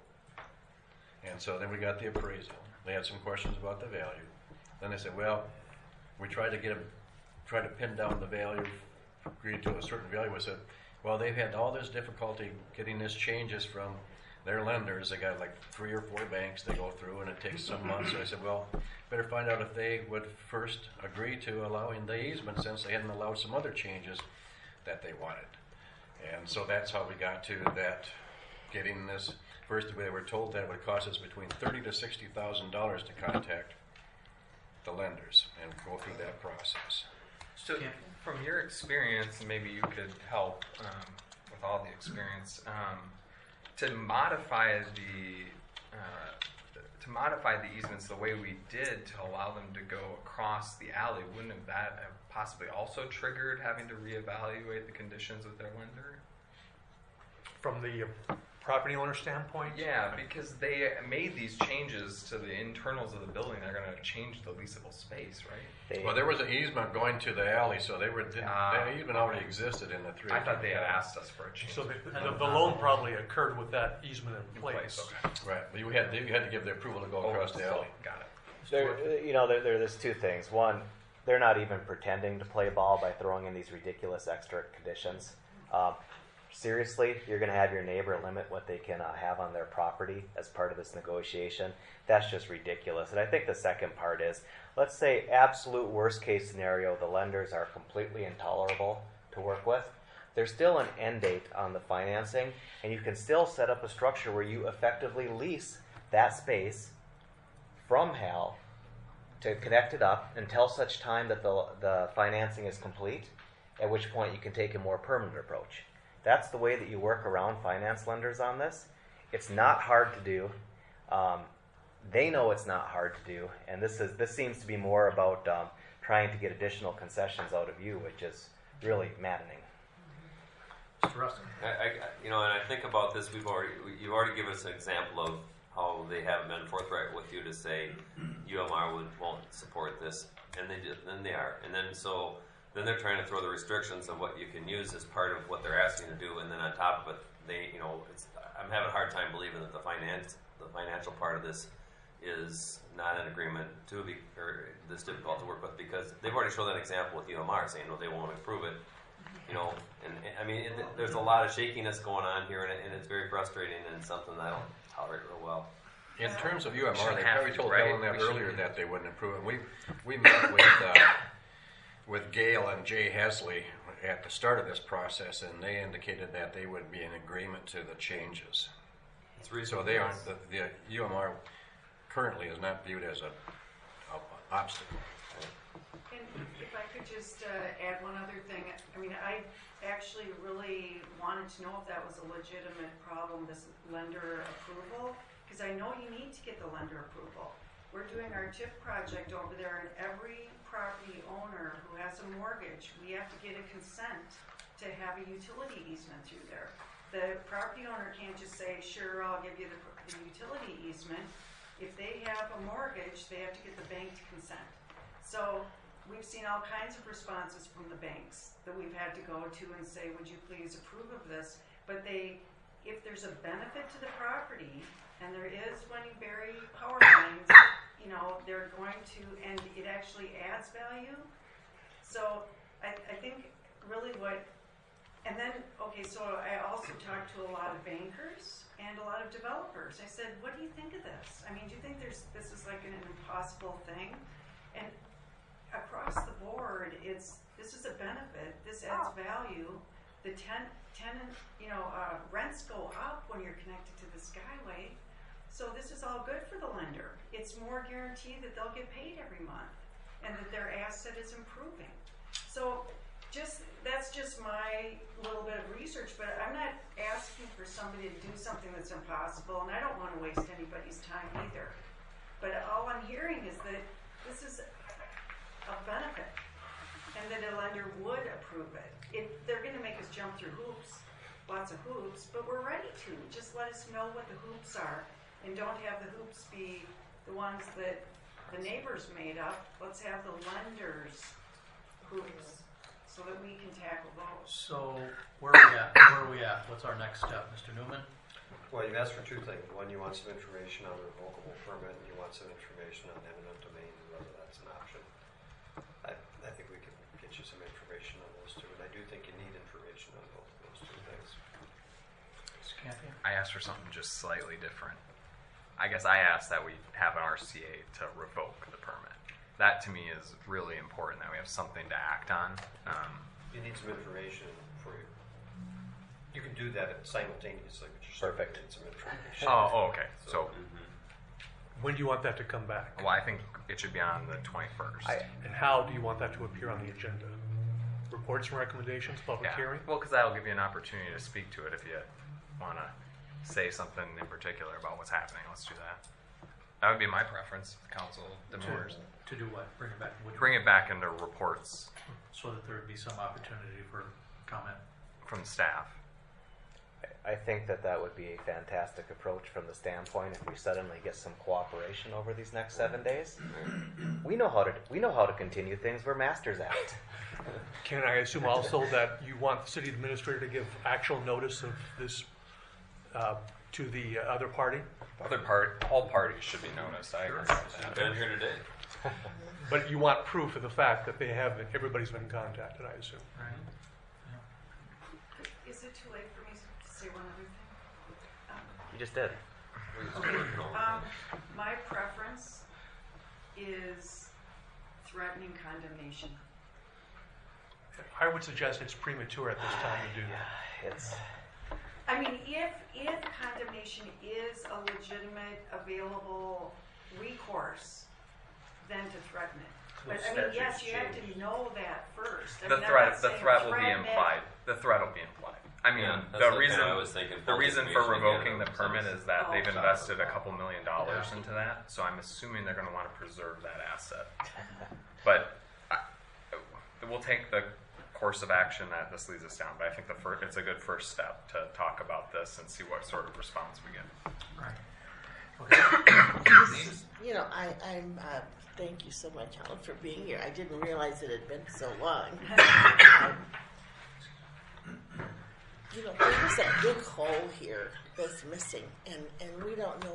and so then we got the appraisal. They had some questions about the value. Then they said, well, we tried to pin down the value, agreed to a certain value. We said, well, they've had all this difficulty getting this changes from their lenders. They got like 3 or 4 banks they go through, and it takes some months. So I said, well, better find out if they would first agree to allowing the easement, since they hadn't allowed some other changes that they wanted. And so that's how we got to that, getting this. First, we were told that it would cost us between $30,000 to $60,000 to contact the lenders and go through that process. So, from your experience, and maybe you could help with all the experience, to modify to modify the easements the way we did to allow them to go across the alley, wouldn't have that have possibly also triggered having to reevaluate the conditions with their lender? From the property owner standpoint? Yeah, because they made these changes to the internals of the building. They're going to change the leasable space, right? Well, there was an easement going to the alley, so the easement already existed in the 3. I thought they had asked us for a change. So the loan probably occurred with that easement in place. Okay. Right, but you had to give the approval to go across the alley. Got it. There's two things. One, they're not even pretending to play ball by throwing in these ridiculous extra conditions. Seriously, you're going to have your neighbor limit what they can have on their property as part of this negotiation. That's just ridiculous. And I think the second part is, let's say absolute worst case scenario, the lenders are completely intolerable to work with. There's still an end date on the financing, and you can still set up a structure where you effectively lease that space from HAL to connect it up until such time that the financing is complete, at which point you can take a more permanent approach. That's the way that you work around finance lenders on this. It's not hard to do. They know it's not hard to do, and this seems to be more about trying to get additional concessions out of you, which is really maddening. Mr. Rustin. And I think about this. You've already given us an example of how they haven't been forthright with you to say UMR won't support this, and then they are, and then so. Then they're trying to throw the restrictions of what you can use as part of what they're asking to do, and then on top of it, I'm having a hard time believing that the financial part of this is not an agreement or this difficult to work with, because they've already shown that example with UMR saying no, they won't approve it. There's a lot of shakiness going on here, and it's very frustrating and something that I don't tolerate real well. In terms of UMR, they probably told right? Helen that earlier that they wouldn't approve it. We met with Gail and Jay Hesley at the start of this process, and they indicated that they would be in agreement to the changes. So they aren't, the UMR currently is not viewed as an obstacle. And if I could just add one other thing. I actually really wanted to know if that was a legitimate problem, this lender approval, because I know you need to get the lender approval. We're doing our TIF project over there, and every property owner who has a mortgage, we have to get a consent to have a utility easement through there. The property owner can't just say, sure, I'll give you the utility easement. If they have a mortgage, they have to get the bank to consent. So we've seen all kinds of responses from the banks that we've had to go to and say, would you please approve of this? But if there's a benefit to the property, and there is when you bury power lines, they're going to, and it actually adds value. So I think really so I also talked to a lot of bankers and a lot of developers. I said, what do you think of this? Do you think this is like an impossible thing? And across the board, this is a benefit. This adds value. The rents go up when you're connected to the Skyway. So this is all good for the lender. It's more guaranteed that they'll get paid every month and that their asset is improving. So that's just my little bit of research, but I'm not asking for somebody to do something that's impossible, and I don't want to waste anybody's time either. But all I'm hearing is that this is a benefit and that a lender would approve it. They're going to make us jump through lots of hoops, but we're ready to. Just let us know what the hoops are. And don't have the hoops be the ones that the neighbors made up. Let's have the lenders' hoops so that we can tackle those. So where are we at? What's our next step, Mr. Newman? Well, you've asked for two things. One, you want some information on the revocable permit, and you want some information on eminent domain, and whether that's an option. I think we can get you some information on those two, and I do think you need information on both of those two things. Mr. Campion? I asked for something just slightly different. I guess I asked that we have an RCA to revoke the permit. That to me is really important, that we have something to act on. You need some information for you. You can do that simultaneously, but you're Perfect. Need some information. Oh, okay. So when do you want that to come back? Well, I think it should be on the 21st. And how do you want that to appear on the agenda? Reports and recommendations, public hearing? Well, because that'll give you an opportunity to speak to it if you want to say something in particular about what's happening. Let's do that. That would be my preference. If the council demurs. To do what? Bring it back? Bring it back into reports So that there would be some opportunity for comment. from staff. I think that would be a fantastic approach from the standpoint if we suddenly get some cooperation over these next 7 days. We know how to continue things. We're masters at it. Can I assume also that you want the city administrator to give actual notice of this to the other party? All parties should be noticed. I agree with that. Been here today. But you want proof of the fact that everybody's been contacted, I assume. Right. Is it too late for me to say one other thing? You just did. My preference is threatening condemnation. I would suggest it's premature at this time to do that. I mean, if condemnation is a legitimate, available recourse, then to threaten it. But I mean, yes, you have to know that first. I The mean, I'm threat not the saying threat will be threaten it. implied. The threat will be implied. I mean, Yeah, that's the what reason kinda I was thinking, the reason for falsification revoking again, the permit is that they've Oh. invested a couple $1 million into that. So I'm assuming they're going to want to preserve that asset. But we'll take the course of action that this leads us down. But I think it's a good first step to talk about this and see what sort of response we get. Right. You know, I'm thank you so much, Alan, for being here. I didn't realize it had been so long. You know, there's a big hole here that's missing, and we don't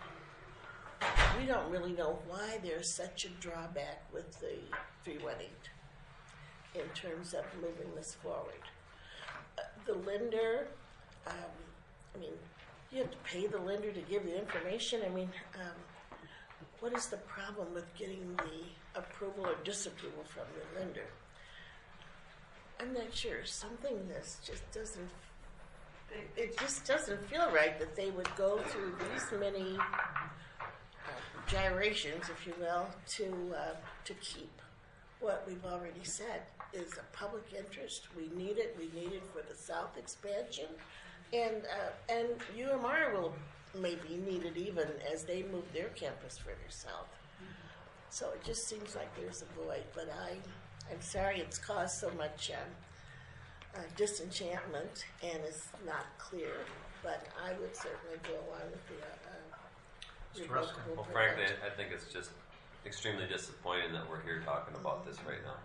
really know why there's such a drawback with the 318 in terms of moving this forward. The lender, I mean, you have to pay the lender to give the information. I mean, what is the problem with getting the approval or disapproval from the lender? I'm not sure. Something this just doesn't. It just doesn't feel right that they would go through these many gyrations, if you will, to keep what we've already said is a public interest. We need it. We need it for the south expansion, and UMR will maybe need it even as they move their campus further south. So it just seems like there's a void. But I'm sorry it's caused so much disenchantment and it's not clear. But I would certainly go along with the revocable Well, permit. frankly, I think it's just extremely disappointing that we're here talking about this right now.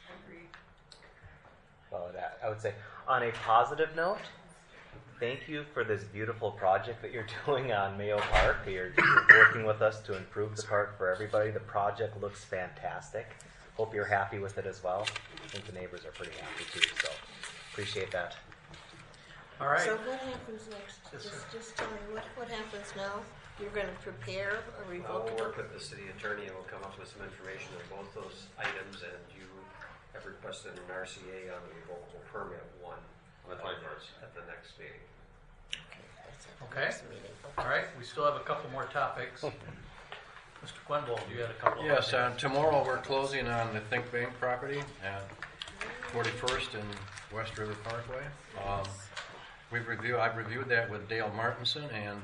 Well, I would say, on a positive note, thank you for this beautiful project that you're doing on Mayo Park. You're working with us to improve the park for everybody. The project looks fantastic. Hope you're happy with it as well. I think the neighbors are pretty happy too, so appreciate that. All right. So what happens next? Just tell me what happens now. You're going to prepare a We'll revocable. work with the city attorney and we'll come up with some information on both those items, and you have requested an RCA on the revocable permit one On the 21st. at the next meeting. Okay. All right. We still have a couple more topics. Mr. Quenville, you had a couple. Yes, tomorrow we're closing on the Think Bank property at 41st and West River Parkway. I've reviewed that with Dale Martinson, and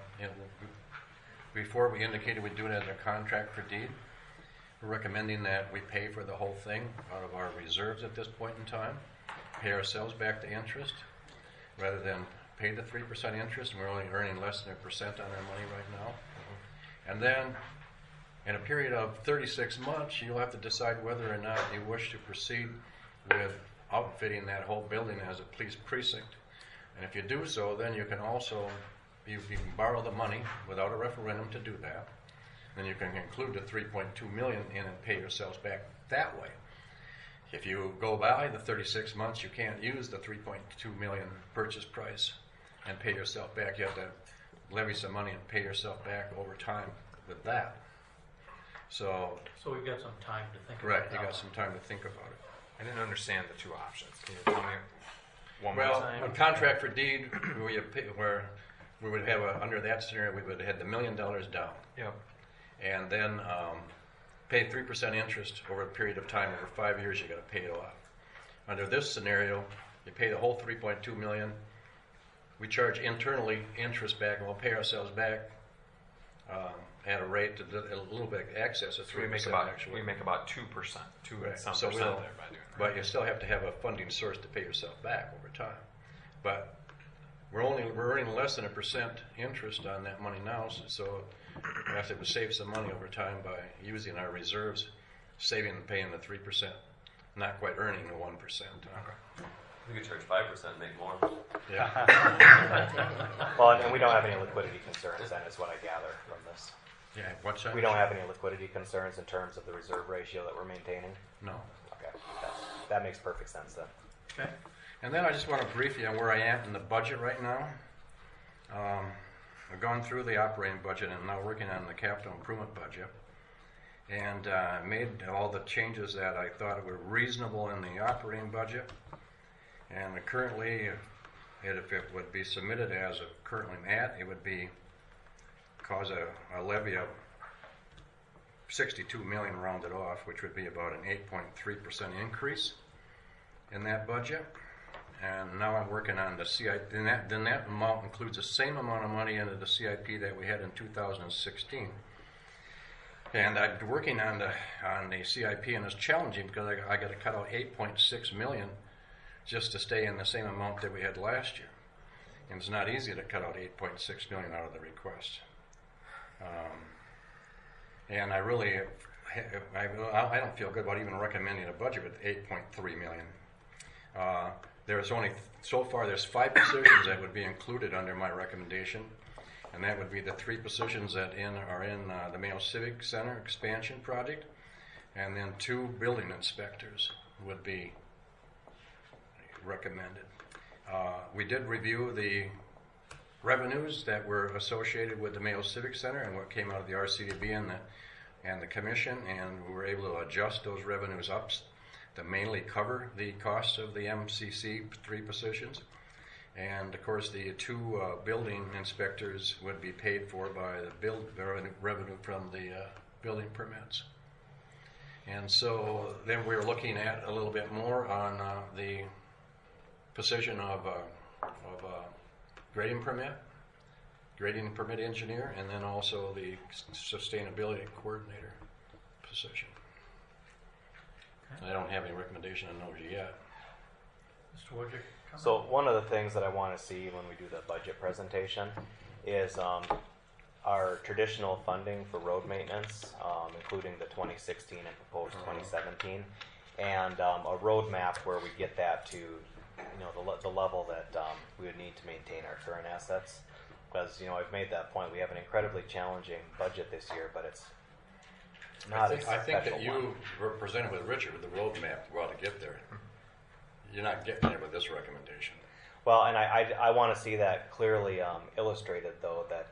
before we indicated we'd do it as a contract for deed. We're recommending that we pay for the whole thing out of our reserves at this point in time, pay ourselves back the interest, rather than pay the 3% interest, and we're only earning less than 1% on our money right now. And then, in a period of 36 months, you'll have to decide whether or not you wish to proceed with outfitting that whole building as a police precinct. And if you do so, then you can also you can borrow the money without a referendum to do that. Then you can include the $3.2 million in and pay yourselves back that way. If you go by the 36 months, you can't use the $3.2 million purchase price and pay yourself back. You have to levy some money and pay yourself back over time with that. So we've got some time to think about right, that. you got some time to think about it. I didn't understand the two options. Can you tell me one more Well, time? a contract for deed, where we would have under that scenario, we would have the $1 million down. Yep. And then pay 3% interest over a period of time. Over 5 years, you got to pay it off. Under this scenario, you pay the whole $3.2 million. We charge internally interest back, and we'll pay ourselves back at a rate a little bit excess of 3%. We make about 2%, Right. some So percent we'll- there by doing that. But you still have to have a funding source to pay yourself back over time. But we're earning less than 1% interest on that money now, so we have to save some money over time by using our reserves, saving and paying the 3%, not quite earning the 1%. We could charge 5% and make more. Yeah. Well, and we don't have any liquidity concerns, then, is what I gather from this. Yeah, what's that? We don't have any liquidity concerns in terms of the reserve ratio that we're maintaining? No. Okay, that makes perfect sense then. Okay. And then I just want to brief you on where I am in the budget right now. I've gone through the operating budget and now working on the capital improvement budget, and made all the changes that I thought were reasonable in the operating budget. And currently, if it would be submitted as it currently at, it would be cause a levy of $62 million rounded off, which would be about an 8.3% increase in that budget. And now I'm working on the CIP. Then that amount includes the same amount of money into the CIP that we had in 2016. And I'm working on the CIP, and it's challenging because I got to cut out $8.6 million just to stay in the same amount that we had last year. And it's not easy to cut out $8.6 million out of the request. And I really, I don't feel good about even recommending a budget with $8.3 million. There's only, so far, there's 5 positions that would be included under my recommendation, and that would be the 3 positions that are in the Mayo Civic Center expansion project, and then 2 building inspectors would be recommended. We did review the revenues that were associated with the Mayo Civic Center and what came out of the RCDB and the commission, and we were able to adjust those revenues up to mainly cover the costs of the MCC 3 positions. And of course, the 2 building inspectors would be paid for by the revenue from the building permits. And so then we were looking at a little bit more on the position of grading permit engineer, and then also the sustainability coordinator position. I don't have any recommendation on those yet. Mr. Wojcik? So one of the things that I want to see when we do the budget presentation is our traditional funding for road maintenance, including the 2016 and proposed 2017, and a roadmap where we get that to the level that we would need to maintain our current assets. Because I've made that point. We have an incredibly challenging budget this year, but it's not a special one. I think that you were presented with Richard with the roadmap well to get there. You're not getting there with this recommendation. Well, and I want to see that clearly illustrated, though, that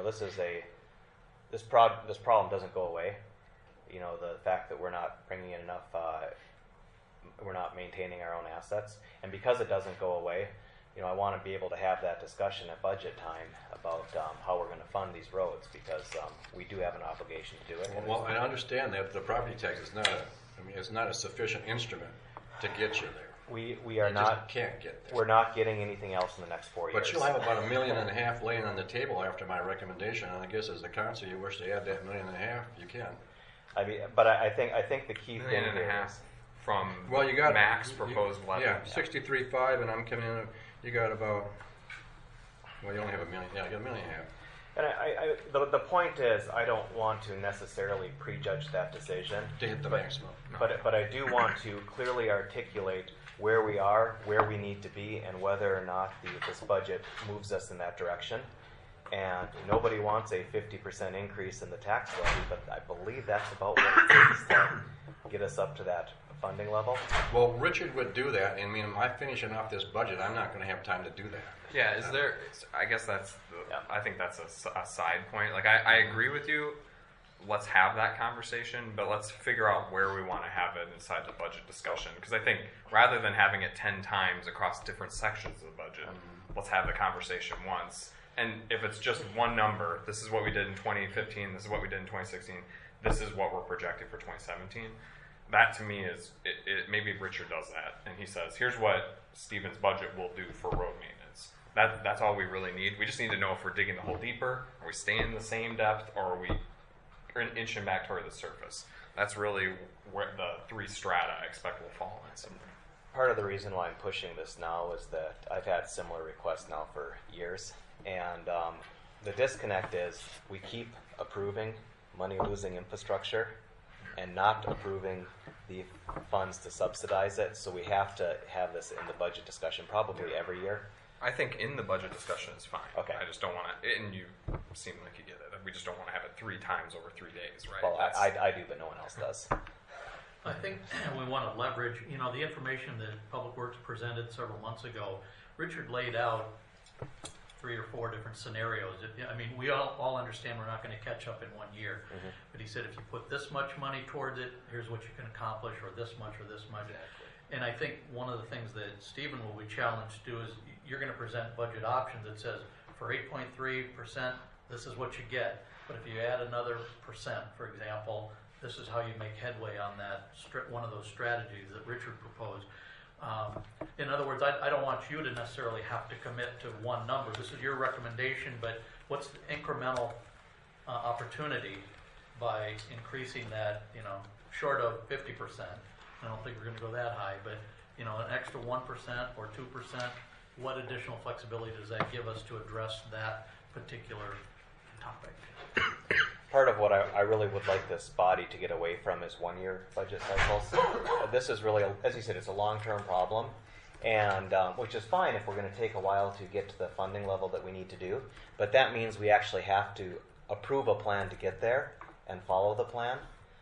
this problem doesn't go away. The fact that we're not bringing in enough, we're not maintaining our own assets, and because it doesn't go away, I want to be able to have that discussion at budget time about how we're going to fund these roads, because we do have an obligation to do it. Well, I understand that the property tax is not a sufficient instrument to get you there. We are not. Just can't get there. We're not getting anything else in the next 4 years. But you'll have about $1.5 million laying on the table after my recommendation, and I guess as the council, you wish to add that $1.5 million, you can. I mean, but I think the key $1.5 thing million here is from you got max proposed levy. Yeah, 63.5, and I'm coming in. You got about. Well, you only have $1 million. Yeah, you got $1.5 million. And the point is, I don't want to necessarily prejudge that decision. To hit the maximum. But I do want to clearly articulate where we are, where we need to be, and whether or not this budget moves us in that direction. And nobody wants a 50% increase in the tax levy, but I believe that's about what it takes to get us up to that funding level. Well, Richard would do that. I mean, I'm finishing off this budget. I'm not going to have time to do that. Yeah, is there? I guess that's. I think that's a side point. Like I agree with you. Let's have that conversation, but let's figure out where we want to have it inside the budget discussion. Because I think rather than having it 10 times across different sections of the budget, let's have the conversation once. And if it's just one number, this is what we did in 2015, this is what we did in 2016, this is what we're projecting for 2017. That to me is, maybe Richard does that, and he says, here's what Stephen's budget will do for road maintenance. That's all we really need. We just need to know if we're digging the hole deeper, are we staying in the same depth, or are we inching back toward the surface? That's really where the 3 strata I expect will fall in. Part of the reason why I'm pushing this now is that I've had similar requests now for years, and the disconnect is we keep approving money-losing infrastructure and not approving the funds to subsidize it, so we have to have this in the budget discussion probably every year. I think in the budget discussion is fine. Okay. I just don't want to, and you seem like you get it. We just don't want to have it 3 times over 3 days, right? Well, I do, but no one else does. I think we want to leverage, the information that Public Works presented several months ago. Richard laid out 3 or 4 different scenarios. We all understand we're not going to catch up in 1 year. Mm-hmm. But he said if you put this much money towards it, here's what you can accomplish, or this much or this much. Exactly. And I think one of the things that Stephen will be challenged to do is you're going to present budget options that says for 8.3%, this is what you get. But if you add another percent, for example, this is how you make headway on that, one of those strategies that Richard proposed. In other words, I don't want you to necessarily have to commit to one number. This is your recommendation, but what's the incremental opportunity by increasing that, short of 50%? I don't think we're going to go that high, but, an extra 1% or 2%, what additional flexibility does that give us to address that particular topic? Part of what I really would like this body to get away from is 1-year budget cycles. This is really, as you said, it's a long-term problem, and which is fine if we're going to take a while to get to the funding level that we need to do. But that means we actually have to approve a plan to get there and follow the plan.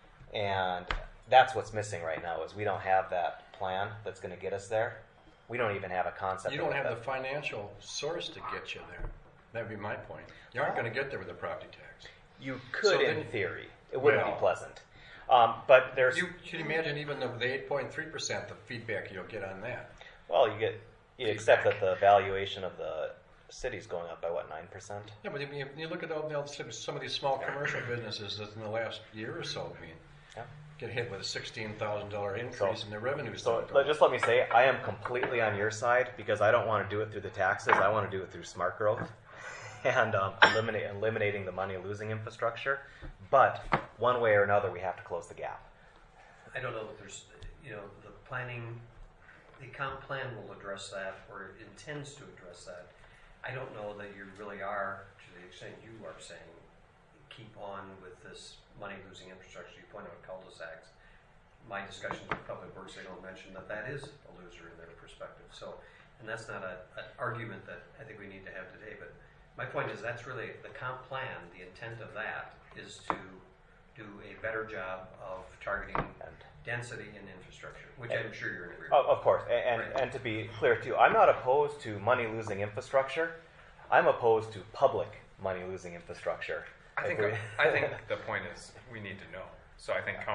And that's what's missing right now is we don't have that plan that's going to get us there. We don't even have a concept. You don't have the financial source to get you there. That would be my point. You aren't going to get there with a property tax. You could, So in then- theory. It wouldn't Well, be pleasant. But there's... You should imagine even the 8.3%, the feedback you'll get on that. Well, you accept that the valuation of the city's going up by, 9%? Yeah, but if you look at some of these small commercial businesses that in the last year or so, Yeah. get hit with a $16,000 increase in their revenues. So just let me say, I am completely on your side because I don't want to do it through the taxes. I want to do it through smart growth and eliminating the money-losing infrastructure. But one way or another, we have to close the gap. I don't know that there's, the planning, the comp plan will address that or intends to address that. I don't know that you really are, to the extent you are saying, keep on with this money-losing infrastructure. You point out cul-de-sacs. My discussions with Public Works, they don't mention that is a loser in their perspective. So, and that's not an argument that I think we need to have today. But my point is that's really the comp plan. The intent of that is to do a better job of targeting density in infrastructure, which I'm sure you're in agreement with. Of course. And to be clear, too, I'm not opposed to money-losing infrastructure. I'm opposed to public money-losing infrastructure. I think the point is we need to know. So I think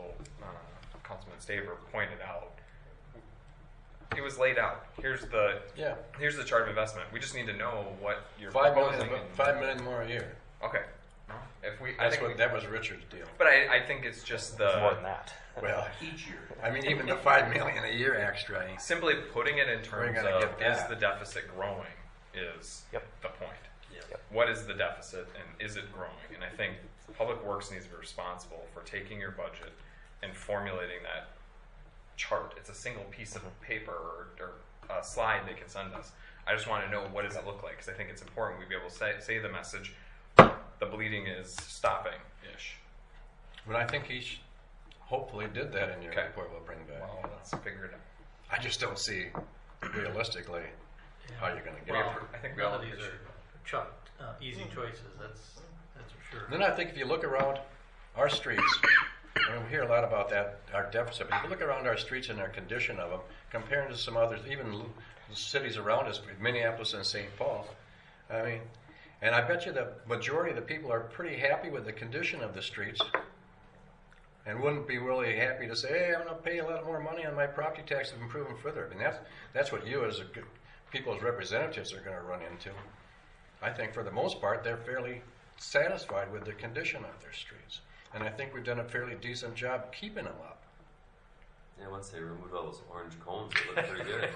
Councilman Staver pointed out it was laid out. Here's the chart of investment. We just need to know what you're proposing. $5 million more a year. Okay. That was Richard's deal. But I think it's just the more than that. Well, each year. I mean, even the $5 million a year extra. Simply putting it in terms of is the deficit growing is the point. Yep. What is the deficit and is it growing? And I think Public Works needs to be responsible for taking your budget and formulating that chart. It's a single piece of paper or a slide they can send us. I just want to know what does it look like because I think it's important we be able to say the message. The bleeding is stopping-ish. But I think he hopefully did that in your report we'll bring back. Well, let's figure it out. I just don't see realistically how you're going to get Well, it. I think none of these are easy choices. That's for sure. Then I think if you look around our streets, and we hear a lot about that, our deficit, but if you look around our streets and our condition of them, comparing to some others, even cities around us, Minneapolis and St. Paul, I mean, and I bet you the majority of the people are pretty happy with the condition of the streets and wouldn't be really happy to say, hey, I'm going to pay a lot more money on my property tax to improve them further. I mean, that's what you as people's representatives are going to run into. I think for the most part, they're fairly satisfied with the condition of their streets. And I think we've done a fairly decent job keeping them up. Yeah, once they removed all those orange cones, it looked pretty good.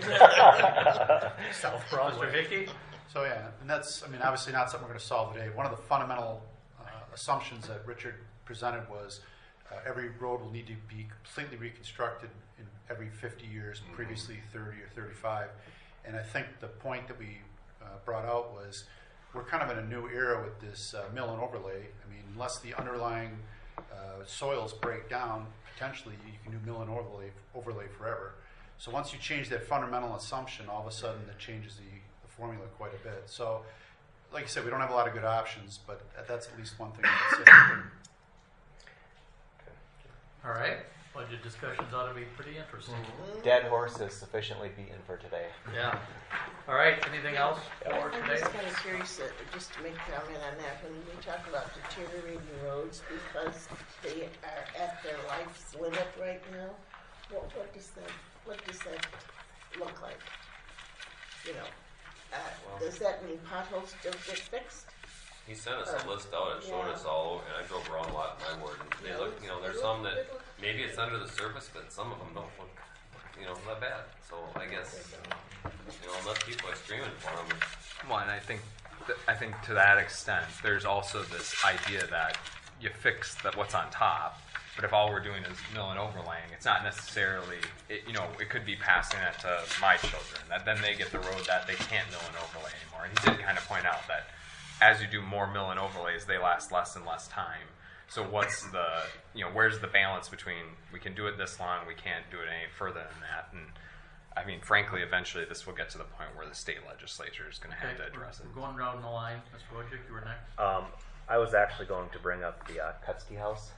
South Broadway. Mr. Hickey? So yeah, and that's, I mean, obviously not something we're going to solve today. One of the fundamental assumptions that Richard presented was every road will need to be completely reconstructed in every 50 years, previously 30 or 35. And I think the point that we brought out was we're kind of in a new era with this mill and overlay. I mean, unless the underlying soils break down, potentially you can do mill and overlay forever. So once you change that fundamental assumption, all of a sudden that changes the formula quite a bit. So, like I said, we don't have a lot of good options, but that's at least one thing I would say. All right. Budget discussions ought to be pretty interesting. Dead horse is sufficiently beaten for today. Yeah. All right. Anything else for I'm today? just kind of curious, just to make a comment on that, when we talk about deteriorating roads because they are at their life's limit right now, what does that look like? You know, does that mean potholes don't get fixed? He sent us a list out and showed us all, and I drove around a lot in my ward, and they look, you know, there's some that maybe it's under the surface, but some of them don't look, you know, that bad. So I guess, you know, unless people are screaming for them. Well, and I think to that extent, there's also this idea that you fix what's on top, but if all we're doing is mill and overlaying, it's not necessarily, it could be passing that to my children, that then they get the road that they can't mill and overlay anymore. And he did kind of point out that as you do more mill and overlays, they last less and less time. So what's where's the balance between we can do it this long, we can't do it any further than that? And I mean, frankly, eventually this will get to the point where the state legislature is going to have to address it. We're going down the line. Mr. Wojcik, you were next. I was actually going to bring up the Kutsky House.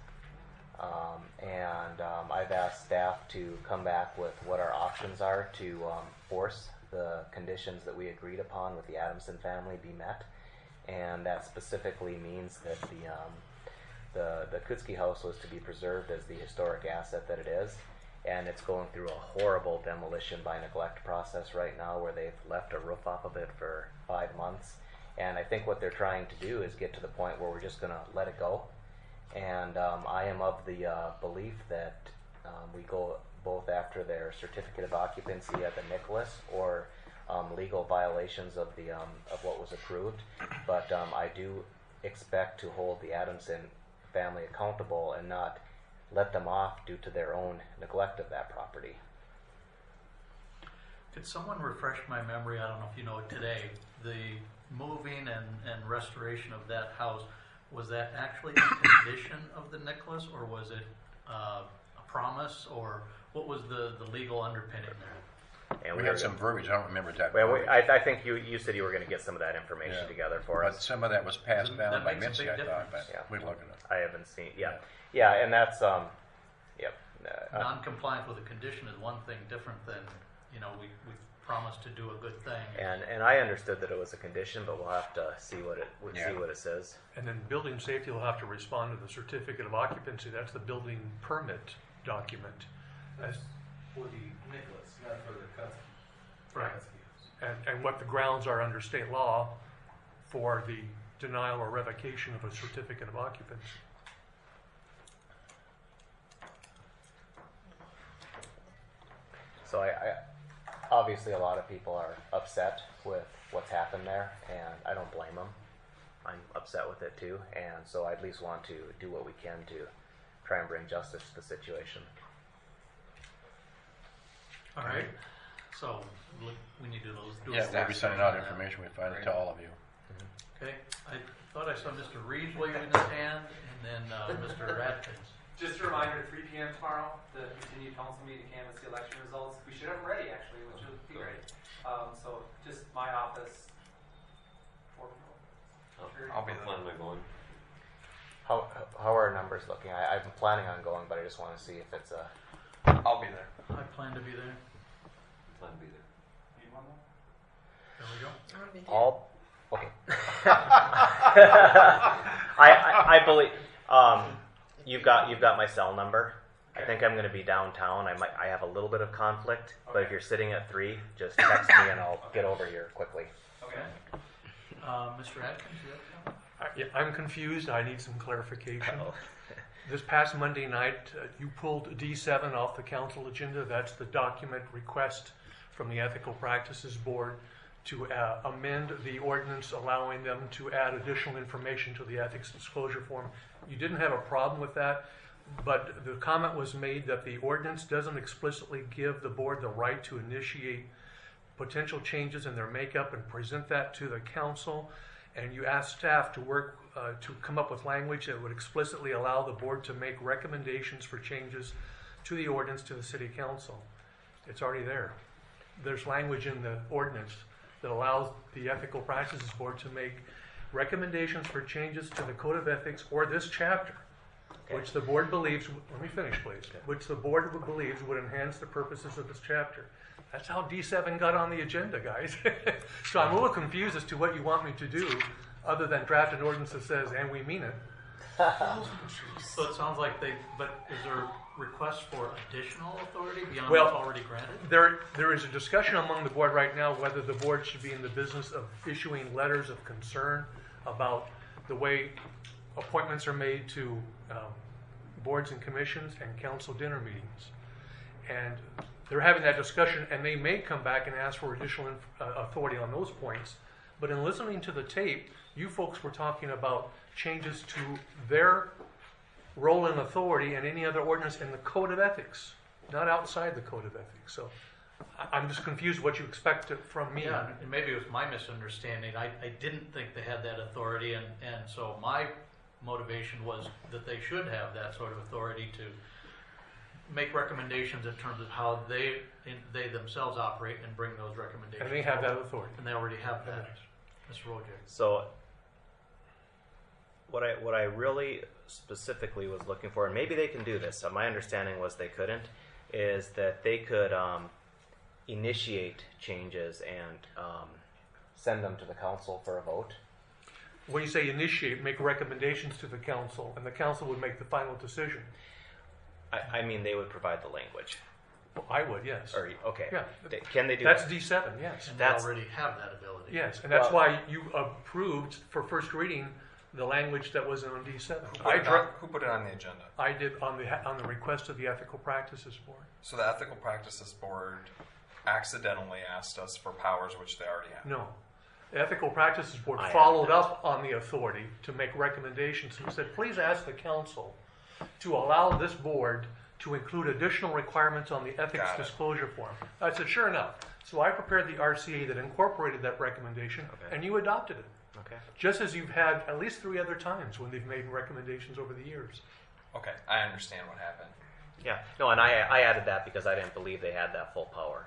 I've asked staff to come back with what our options are to force the conditions that we agreed upon with the Adamson family be met. And that specifically means that the Kutsky House was to be preserved as the historic asset that it is. And it's going through a horrible demolition by neglect process right now where they've left a roof off of it for 5 months. And I think what they're trying to do is get to the point where we're just going to let it go. And I am of the belief that we go both after their certificate of occupancy at the Nicholas or legal violations of what was approved. But I do expect to hold the Adamson family accountable and not let them off due to their own neglect of that property. Could someone refresh my memory? I don't know if you know it today. The moving and restoration of that house, was that actually a condition of the Nicholas, or was it a promise, or what was the legal underpinning there? And we had some verbiage. I don't remember that. Well, I think you said you were going to get some of that information together for us. But some of that was passed down by makes a Mincy, big I thought. But difference. we're looking at it. I haven't seen. Yeah, and that's Non-compliance with a condition is one thing different than we promised to do a good thing. And I understood that it was a condition, but we'll have to see what it says. And then building safety will have to respond to the certificate of occupancy. That's the building permit document. That's for the Nicholas, not for the Kutsky. Right. And what the grounds are under state law for the denial or revocation of a certificate of occupancy. So I obviously a lot of people are upset with what's happened there, and I don't blame them. I'm upset with it too, and so I at least want to do what we can to try and bring justice to the situation. All right. So we need to do Yeah, we'll be sending out information. We find it to all of you. Okay. I thought I saw Mr. Reed waving his hand, and then Mr. Atkins. Just a reminder, 3 p.m. tomorrow, the continued council meeting to canvass the election results. We should have them ready, actually, which would be great. So just my office. I'll be planning on going. How are our numbers looking? I'm planning on going, but I just want to see if it's a. I'll be there. I plan to be there. Plan to be there. Need one more? There we go. All okay. I believe you've got my cell number. I think I'm going to be downtown. I have a little bit of conflict, but if you're sitting at 3, just text me and I'll get over here quickly. Okay. Mr. Atkins, you have something? I'm confused. I need some clarification. This past Monday night, you pulled D7 off the council agenda. That's the document request from the Ethical Practices Board to amend the ordinance allowing them to add additional information to the ethics disclosure form. You didn't have a problem with that, but the comment was made that the ordinance doesn't explicitly give the board the right to initiate potential changes in their makeup and present that to the council. And you asked staff to work to come up with language that would explicitly allow the board to make recommendations for changes to the ordinance to the city council. It's already there. There's language in the ordinance that allows the Ethical Practices Board to make recommendations for changes to the Code of Ethics or this chapter, which the board believes, let me finish please, which the board believes would enhance the purposes of this chapter. That's how D7 got on the agenda, guys. So I'm a little confused as to what you want me to do other than draft an ordinance that says, and we mean it. So it sounds like but is there requests for additional authority beyond Well, what's already granted? There is a discussion among the board right now whether the board should be in the business of issuing letters of concern about the way appointments are made to boards and commissions and council dinner meetings. And they're having that discussion, and they may come back and ask for additional authority on those points. But in listening to the tape, you folks were talking about changes to their role and authority and any other ordinance in the Code of Ethics, not outside the Code of Ethics. So I'm just confused what you expect from me. Yeah, and maybe it was my misunderstanding. I didn't think they had that authority, and so my motivation was that they should have that sort of authority to make recommendations in terms of how they themselves operate and bring those recommendations. And they have that authority. And they already have that, Mr. Wojcik. So what I really specifically was looking for, and maybe they can do this, my understanding was they couldn't, is that they could initiate changes and send them to the council for a vote. When you say initiate, make recommendations to the council, and the council would make the final decision. I mean, they would provide the language. Well, I would, yes. Or, okay. Yeah. Can they do That's that? D7, yes. And they already have that ability. Yes, and that's why you approved for first reading the language that was on D7. Who put it on the agenda? I did on the request of the Ethical Practices Board. So the Ethical Practices Board accidentally asked us for powers which they already have. No. The Ethical Practices Board followed up on the authority to make recommendations and said, please ask the council to allow this board to include additional requirements on the ethics disclosure form. I said, sure enough. So I prepared the RCA that incorporated that recommendation, and you adopted it. Okay. Just as you've had at least 3 other times when they've made recommendations over the years. Okay, I understand what happened. Yeah, no, and I added that because I didn't believe they had that full power.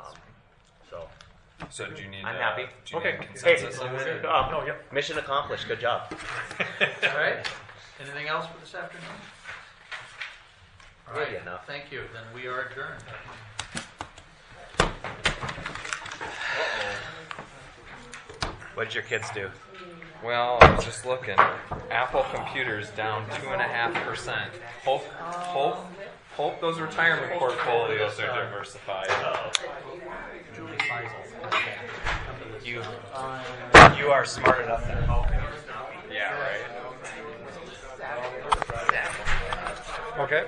So do you need? I'm happy. Do you need consensus? Hey, mission accomplished. Good job. All right. Anything else for this afternoon? All right. Good enough. Thank you. Then we are adjourned. What did your kids do? Well, I was just looking. Apple Computers down 2.5%. Hope those retirement portfolios are diversified. Julie Feisel. You are smart enough to help me. Yeah, right. Okay.